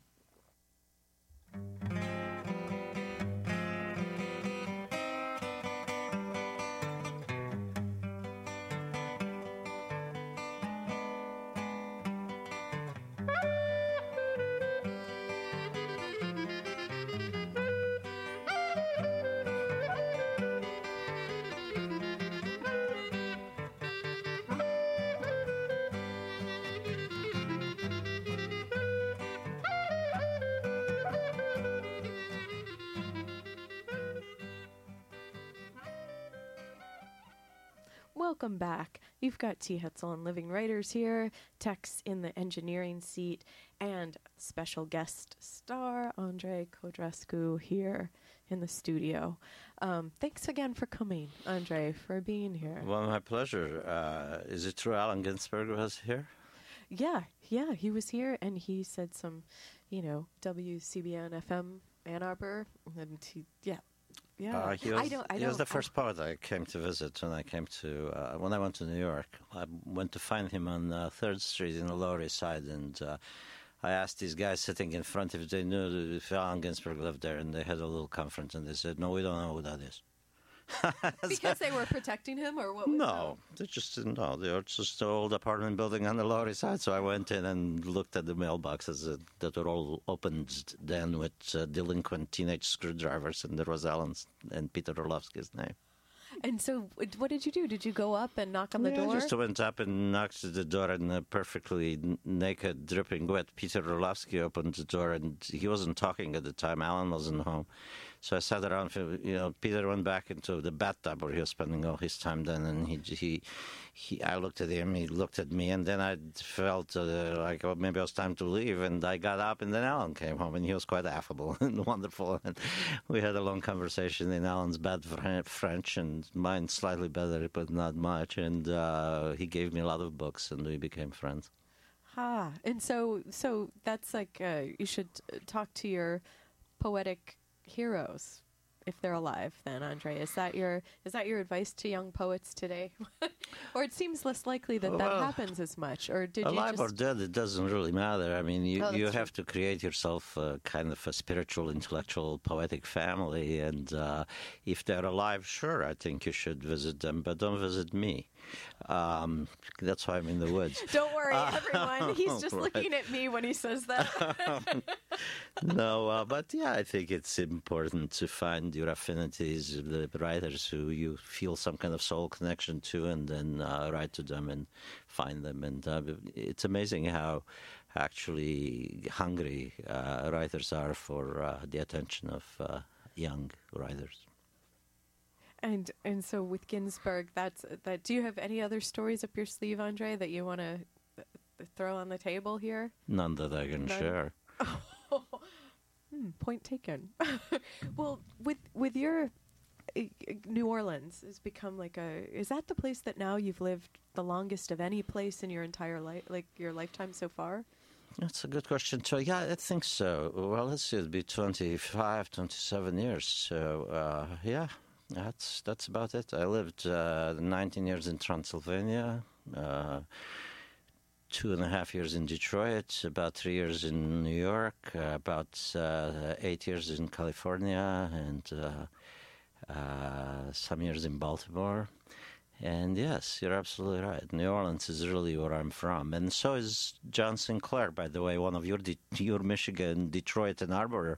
[SPEAKER 2] Welcome back. You've got T. Hetzel and Living Writers here, Tex in the engineering seat, and special guest star Andre Codrescu here in the studio. Um, thanks again for coming, Andre, for being here.
[SPEAKER 3] Well, my pleasure. Uh, is it true Allen Ginsberg was here?
[SPEAKER 2] Yeah, yeah, he was here, and he said some, you know, W C B N F M Ann Arbor, and he, yeah, yeah.
[SPEAKER 3] Uh, he was,
[SPEAKER 2] I don't. I
[SPEAKER 3] he
[SPEAKER 2] don't.
[SPEAKER 3] was the
[SPEAKER 2] I-
[SPEAKER 3] first poet I came to visit when I came to uh, when I went to New York. I went to find him on uh, Third Street in the Lower East Side, and uh, I asked these guys sitting in front if they knew if Allen Ginsberg lived there, and they had a little conference, and they said, "No, we don't know who that is."
[SPEAKER 2] because they were protecting him, or what? Was
[SPEAKER 3] No, they just didn't know. They were just an old apartment building on the Lower East Side. So I went in and looked at the mailboxes uh, that were all opened then with uh, delinquent teenage screwdrivers, and there was Alan's and Peter Orlovsky's name.
[SPEAKER 2] And so, w- what did you do? Did you go up and knock on the
[SPEAKER 3] Yeah,
[SPEAKER 2] door?
[SPEAKER 3] I just went up and knocked at the door, and a perfectly n- naked, dripping wet Peter Orlovsky opened the door, and he wasn't talking at the time. Alan wasn't home. So I sat around, for, you know, Peter went back into the bathtub where he was spending all his time then, and he, he, he I looked at him, he looked at me, and then I felt uh, like oh, maybe it was time to leave, and I got up, and then Alan came home, and he was quite affable and wonderful, and we had a long conversation in Alan's bad Fr- French, and mine slightly better, but not much, and uh, he gave me a lot of books, and we became friends.
[SPEAKER 2] Ah, and so, so that's like uh, you should uh, talk to your poetic heroes if they're alive. Then, Andre, is that your is that your advice to young poets today? Or it seems less likely that that
[SPEAKER 3] Well,
[SPEAKER 2] happens as much. Or did
[SPEAKER 3] Alive
[SPEAKER 2] you
[SPEAKER 3] or
[SPEAKER 2] just?
[SPEAKER 3] dead, it doesn't really matter. I mean, you,
[SPEAKER 2] Oh, that's
[SPEAKER 3] you
[SPEAKER 2] true.
[SPEAKER 3] have to create yourself a kind of a spiritual, intellectual, poetic family. And uh, if they're alive, sure, I think you should visit them, but don't visit me. Um, that's why I'm in the woods.
[SPEAKER 2] Don't worry, everyone. He's just
[SPEAKER 3] Right.
[SPEAKER 2] looking at me when he says that.
[SPEAKER 3] No, uh, but yeah, I think it's important to find your affinities, the writers who you feel some kind of soul connection to, and then uh, write to them and find them. And uh, it's amazing how actually hungry uh, writers are for uh, the attention of uh, young writers.
[SPEAKER 2] And and so with Ginsberg, that's that. Do you have any other stories up your sleeve, Andre, that you want to throw on the table here?
[SPEAKER 3] None that I can
[SPEAKER 2] None?
[SPEAKER 3] share.
[SPEAKER 2] Hmm, point taken. Well, with with your uh, New Orleans has become like a. Is that the place that now you've lived the longest of any place in your entire life, like your lifetime so far?
[SPEAKER 3] That's a good question. So, yeah, I think so. Well, let's see, it'll be twenty-five, twenty-seven years. So, uh, yeah, that's that's about it. I lived uh, nineteen years in Transylvania, uh, two and a half years in Detroit, about three years in New York, uh, about uh, eight years in California, and uh, uh, some years in Baltimore. And yes, you're absolutely right. New Orleans is really where I'm from. And so is John Sinclair, by the way, one of your, De- your Michigan, Detroit, and Arbor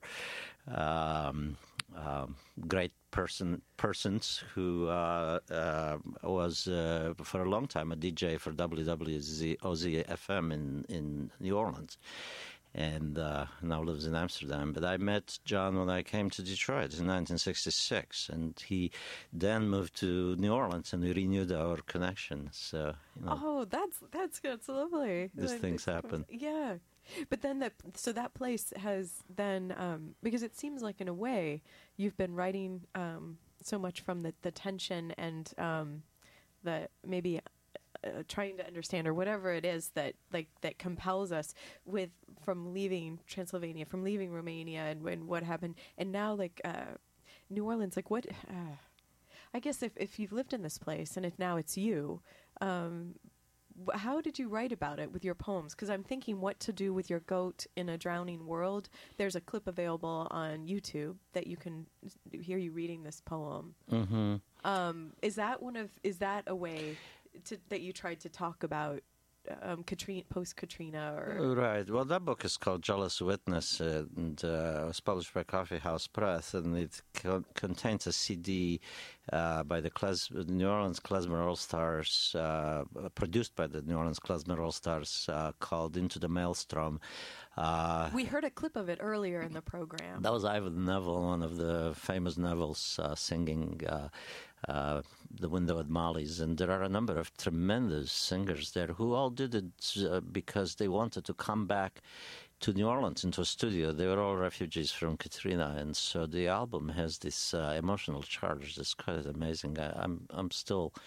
[SPEAKER 3] um, um, great person persons who uh, uh, was, uh, for a long time, a D J for W W O Z F M in, in New Orleans. And uh, now lives in Amsterdam. But I met John when I came to Detroit in nineteen sixty-six, and he then moved to New Orleans, and we renewed our connection. So, you know,
[SPEAKER 2] Oh, that's that's that's lovely.
[SPEAKER 3] these
[SPEAKER 2] Like,
[SPEAKER 3] things happen.
[SPEAKER 2] Yeah, but then that so that place has then um, because it seems like in a way you've been writing um, so much from the the tension and um, the maybe. Uh, trying to understand or whatever it is that like that compels us with from leaving Transylvania, from leaving Romania, and, and what happened, and now like uh, New Orleans. Like what? Uh, I guess if if you've lived in this place and if now it's you, um, wh- how did you write about it with your poems? Because I'm thinking what to do with your goat in a drowning world. There's a clip available on YouTube that you can s- hear you reading this poem.
[SPEAKER 3] Mm-hmm.
[SPEAKER 2] Um, is that one of? Is that a way to, that you tried to talk about um, Katrina, post Katrina, or
[SPEAKER 3] Right. Well, that book is called Jealous Witness, uh, and uh, was published by Coffee House Press, and it co- contains a C D uh, by the Kles- New Orleans Klezmer All Stars, uh, produced by the New Orleans Klezmer All Stars, uh, called Into the Maelstrom. Uh,
[SPEAKER 2] we heard a clip of it earlier in the program.
[SPEAKER 3] That was Ivan Neville, one of the famous Nevilles, uh, singing uh, uh, The Window at Molly's. And there are a number of tremendous singers there who all did it uh, because they wanted to come back to New Orleans into a studio. They were all refugees from Katrina. And so the album has this uh, emotional charge that's quite amazing. I, I'm, I'm still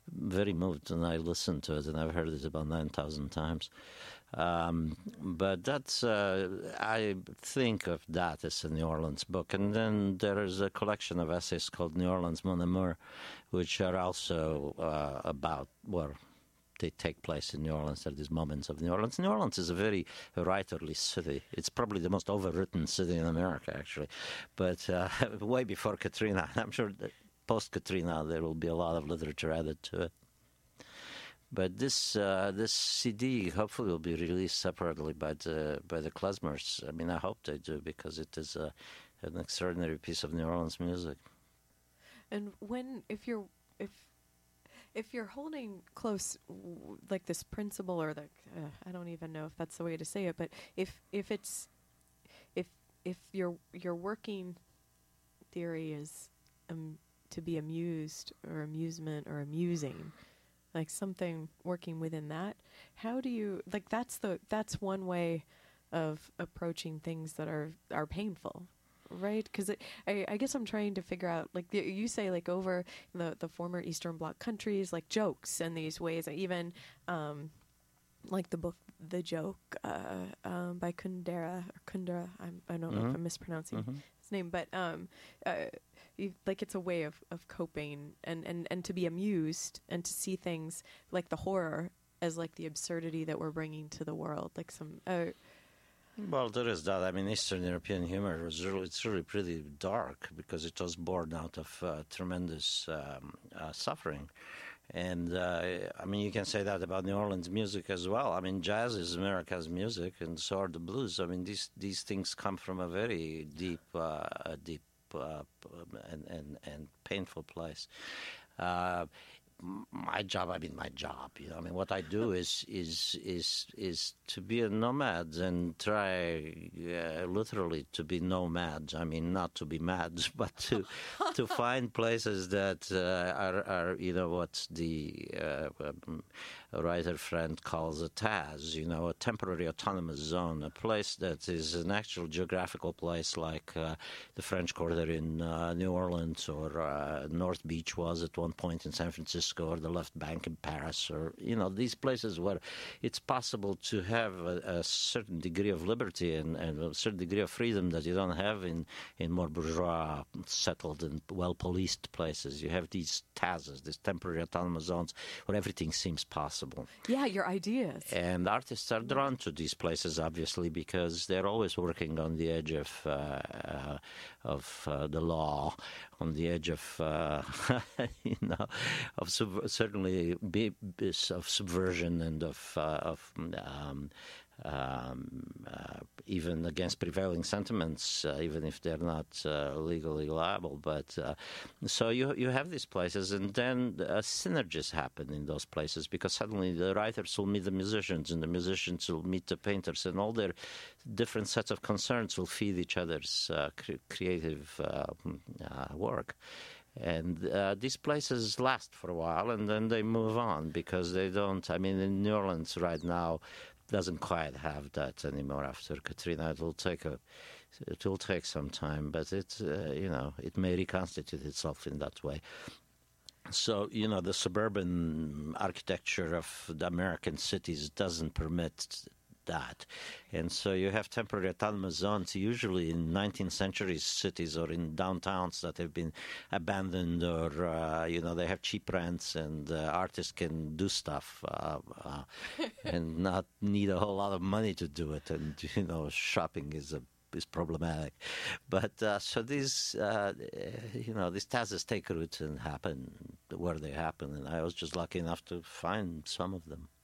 [SPEAKER 3] very moved, and I listened to it, and I've heard it about nine thousand times. Um, but that's, uh, I think of that as a New Orleans book. And then there is a collection of essays called New Orleans Mon Amour, which are also uh, about, well, they take place in New Orleans at these moments of New Orleans. New Orleans is a very writerly city. It's probably the most overwritten city in America, actually. But uh, way before Katrina, I'm sure that post-Katrina there will be a lot of literature added to it. But this uh, this C D hopefully will be released separately by the by the Klezmers. I mean, I hope they do, because it is a, an extraordinary piece of New Orleans music.
[SPEAKER 2] And when, if you're, if, if you're holding close, w- like this principle, or the, uh, I don't even know if that's the way to say it, but if if it's, if if your your working theory is um, to be amused or amusement or amusing, like something working within that, how do you, like that's the that's one way of approaching things that are are painful, right? Because I, I guess I'm trying to figure out, like the, you say, like over in the the former Eastern Bloc countries, like jokes and these ways, even um, like the book The Joke uh, um, by Kundera or Kundera. I'm, I don't mm-hmm. know if I'm mispronouncing mm-hmm. his name, but um, uh, you, like it's a way of, of coping and, and, and to be amused and to see things like the horror as like the absurdity that we're bringing to the world, like some. Uh,
[SPEAKER 3] Well, there is that. I mean, Eastern European humor is really, it's really pretty dark, because it was born out of uh, tremendous um, uh, suffering. And, uh, I mean, you can say that about New Orleans music as well. I mean, jazz is America's music, and so are the blues. I mean, these these things come from a very deep, uh, a deep uh, and, and, and painful place. Uh, My job, I mean, my job, you know, I mean, what I do is is is is to be a nomad and try uh, literally to be nomads. I mean, not to be mad, but to to find places that uh, are, are, you know, what the uh, um, writer friend calls a T A Z, you know, a temporary autonomous zone, a place that is an actual geographical place, like uh, the French Quarter in uh, New Orleans, or uh, North Beach was at one point in San Francisco, or the Left Bank in Paris, or, you know, these places where it's possible to have a, a certain degree of liberty and, and a certain degree of freedom that you don't have in, in more bourgeois, settled and well-policed places. You have these T A Zs, these temporary autonomous zones, where everything seems possible.
[SPEAKER 2] Yeah, your ideas.
[SPEAKER 3] And artists are drawn to these places, obviously, because they're always working on the edge of uh, uh, of uh, the law, on the edge of uh, you know, of sub- certainly be, be, of subversion and of uh, of um, um, uh, even against prevailing sentiments, uh, even if they're not uh, legally liable. But uh, so you you have these places, and then uh, synergies happen in those places, because suddenly the writers will meet the musicians, and the musicians will meet the painters, and all their different sets of concerns will feed each other's uh, cre- creative uh, uh, work. And uh, these places last for a while, and then they move on, because they don't, I mean, in New Orleans right now doesn't quite have that anymore after Katrina. It will take a, it will take some time, but it, uh, you know, it may reconstitute itself in that way. So, you know, the suburban architecture of the American cities doesn't permit that. And so you have temporary autonomous zones, usually in nineteenth century cities or in downtowns that have been abandoned, or, uh, you know, they have cheap rents, and uh, artists can do stuff uh, uh, and not need a whole lot of money to do it. And, you know, shopping is a is problematic. But uh, so these, uh, you know, these T A Zs take root and happen where they happen. And I was just lucky enough to find some of them.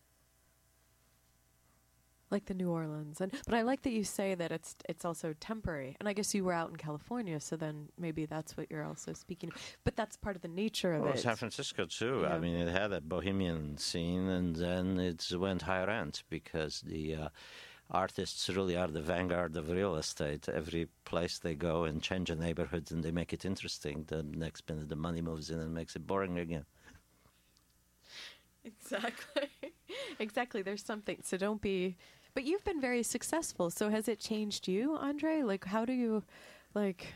[SPEAKER 2] Like the New Orleans, and but I like that you say that it's it's also temporary. And I guess you were out in California, so then maybe that's what you're also speaking of. But that's part of the nature of
[SPEAKER 3] well,
[SPEAKER 2] it.
[SPEAKER 3] San Francisco too.
[SPEAKER 2] Yeah.
[SPEAKER 3] I mean, it had a bohemian scene, and then it went high rent, because the uh, artists really are the vanguard of real estate. Every place they go and change a neighborhood, and they make it interesting. The next minute, the money moves in and makes it boring again.
[SPEAKER 2] Exactly, exactly. There's something. So don't be. But you've been very successful. So has it changed you, Andre? Like, how do you, like,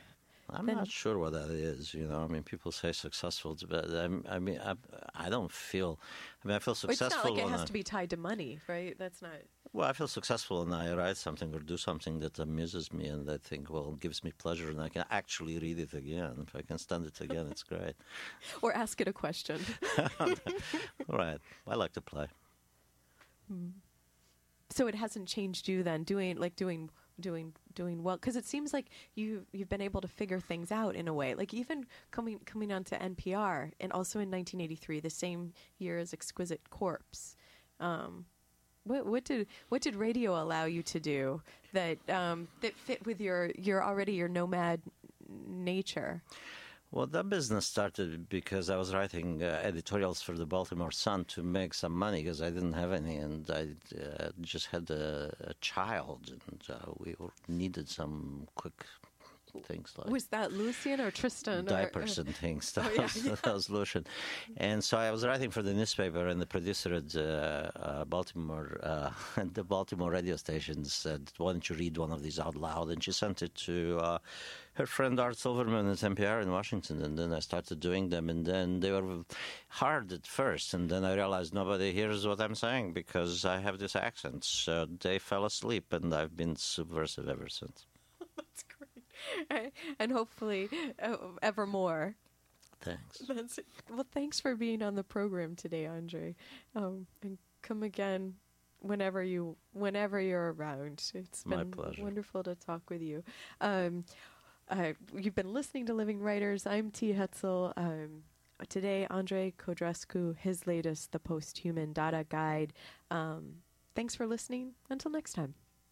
[SPEAKER 3] I'm
[SPEAKER 2] then
[SPEAKER 3] not sure what that is, you know. I mean, people say successful, but I'm, I mean, I, I don't feel, I mean, I feel successful.
[SPEAKER 2] It's not like it
[SPEAKER 3] when
[SPEAKER 2] has
[SPEAKER 3] I,
[SPEAKER 2] to be tied to money, right? That's not...
[SPEAKER 3] Well, I feel successful when I write something or do something that amuses me and I think, well, gives me pleasure and I can actually read it again. If I can stand it again, it's great.
[SPEAKER 2] Or ask it a question.
[SPEAKER 3] Right. I like to play.
[SPEAKER 2] Mm. So it hasn't changed you then, doing like doing doing doing well, because it seems like you you've been able to figure things out in a way. Like even coming coming onto N P R, and also in nineteen eighty-three, the same year as Exquisite Corpse. Um, what what did what did radio allow you to do that um, that fit with your your already your nomad nature?
[SPEAKER 3] Well, that business started because I was writing uh, editorials for the Baltimore Sun to make some money because I didn't have any, and I uh, just had a, a child, and uh, we needed some quick things like...
[SPEAKER 2] Was that Lucian or Tristan?
[SPEAKER 3] Diapers
[SPEAKER 2] or,
[SPEAKER 3] and things. That,
[SPEAKER 2] oh, yeah.
[SPEAKER 3] was, that was Lucian. And so I was writing for the newspaper, and the producer at uh, uh, Baltimore, uh, the Baltimore radio station said, why don't you read one of these out loud? And she sent it to... Uh, her friend Art Silverman at N P R in Washington, and then I started doing them, and then they were hard at first, and then I realized nobody hears what I'm saying because I have this accent, so they fell asleep, and I've been subversive ever since.
[SPEAKER 2] That's great. And hopefully uh, ever more.
[SPEAKER 3] Thanks.
[SPEAKER 2] That's, well, thanks for being on the program today, Andre, um, and come again whenever you whenever you're around. It's been
[SPEAKER 3] My pleasure.
[SPEAKER 2] Wonderful to talk with you. Um, Uh, you've been listening to Living Writers. I'm T. Hetzel. Um, today, Andre Codrescu, his latest, The Posthuman Dada Guide. Um, thanks for listening. Until next time.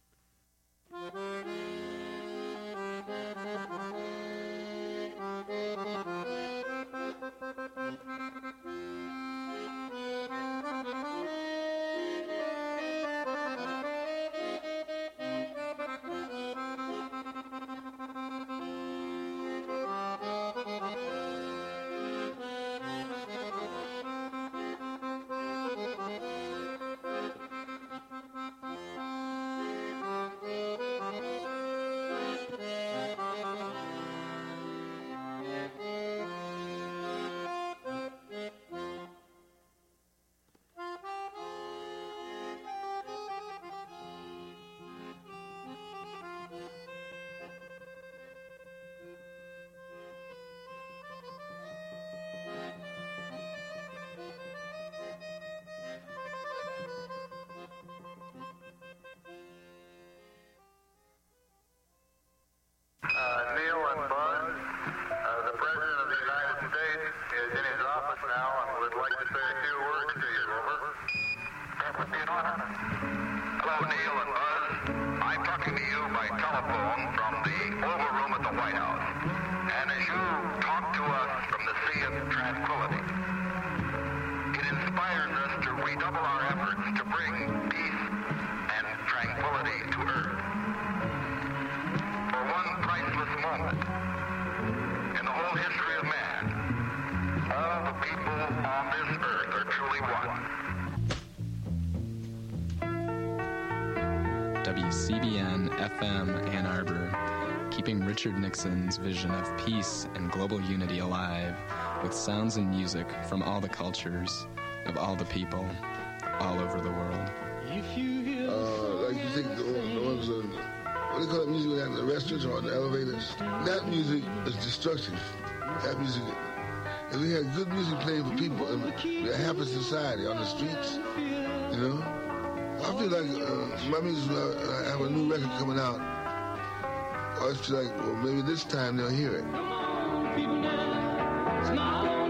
[SPEAKER 5] Hello, Neil and Buzz. I'm talking to you by telephone from the Oval Room at the White House. And as you talk to us from the Sea of Tranquility, it inspires us to redouble our efforts to bring peace and tranquility to Earth. For one priceless moment in the whole history of man, all the people on this earth are truly one.
[SPEAKER 6] W C B N F M Ann Arbor, keeping Richard Nixon's vision of peace and global unity alive with sounds and music from all the cultures of all the people all over the world.
[SPEAKER 7] If you hear uh, like you think the, the ones on, what do they call that music in the restaurants or on the elevators? That music is destructive. That music, if we had good music playing for people in a happy society on the streets, you know, I feel like uh, my music, uh, I have a new record coming out. I feel like, well, maybe this time they'll hear it.
[SPEAKER 8] Come on, people now, smile.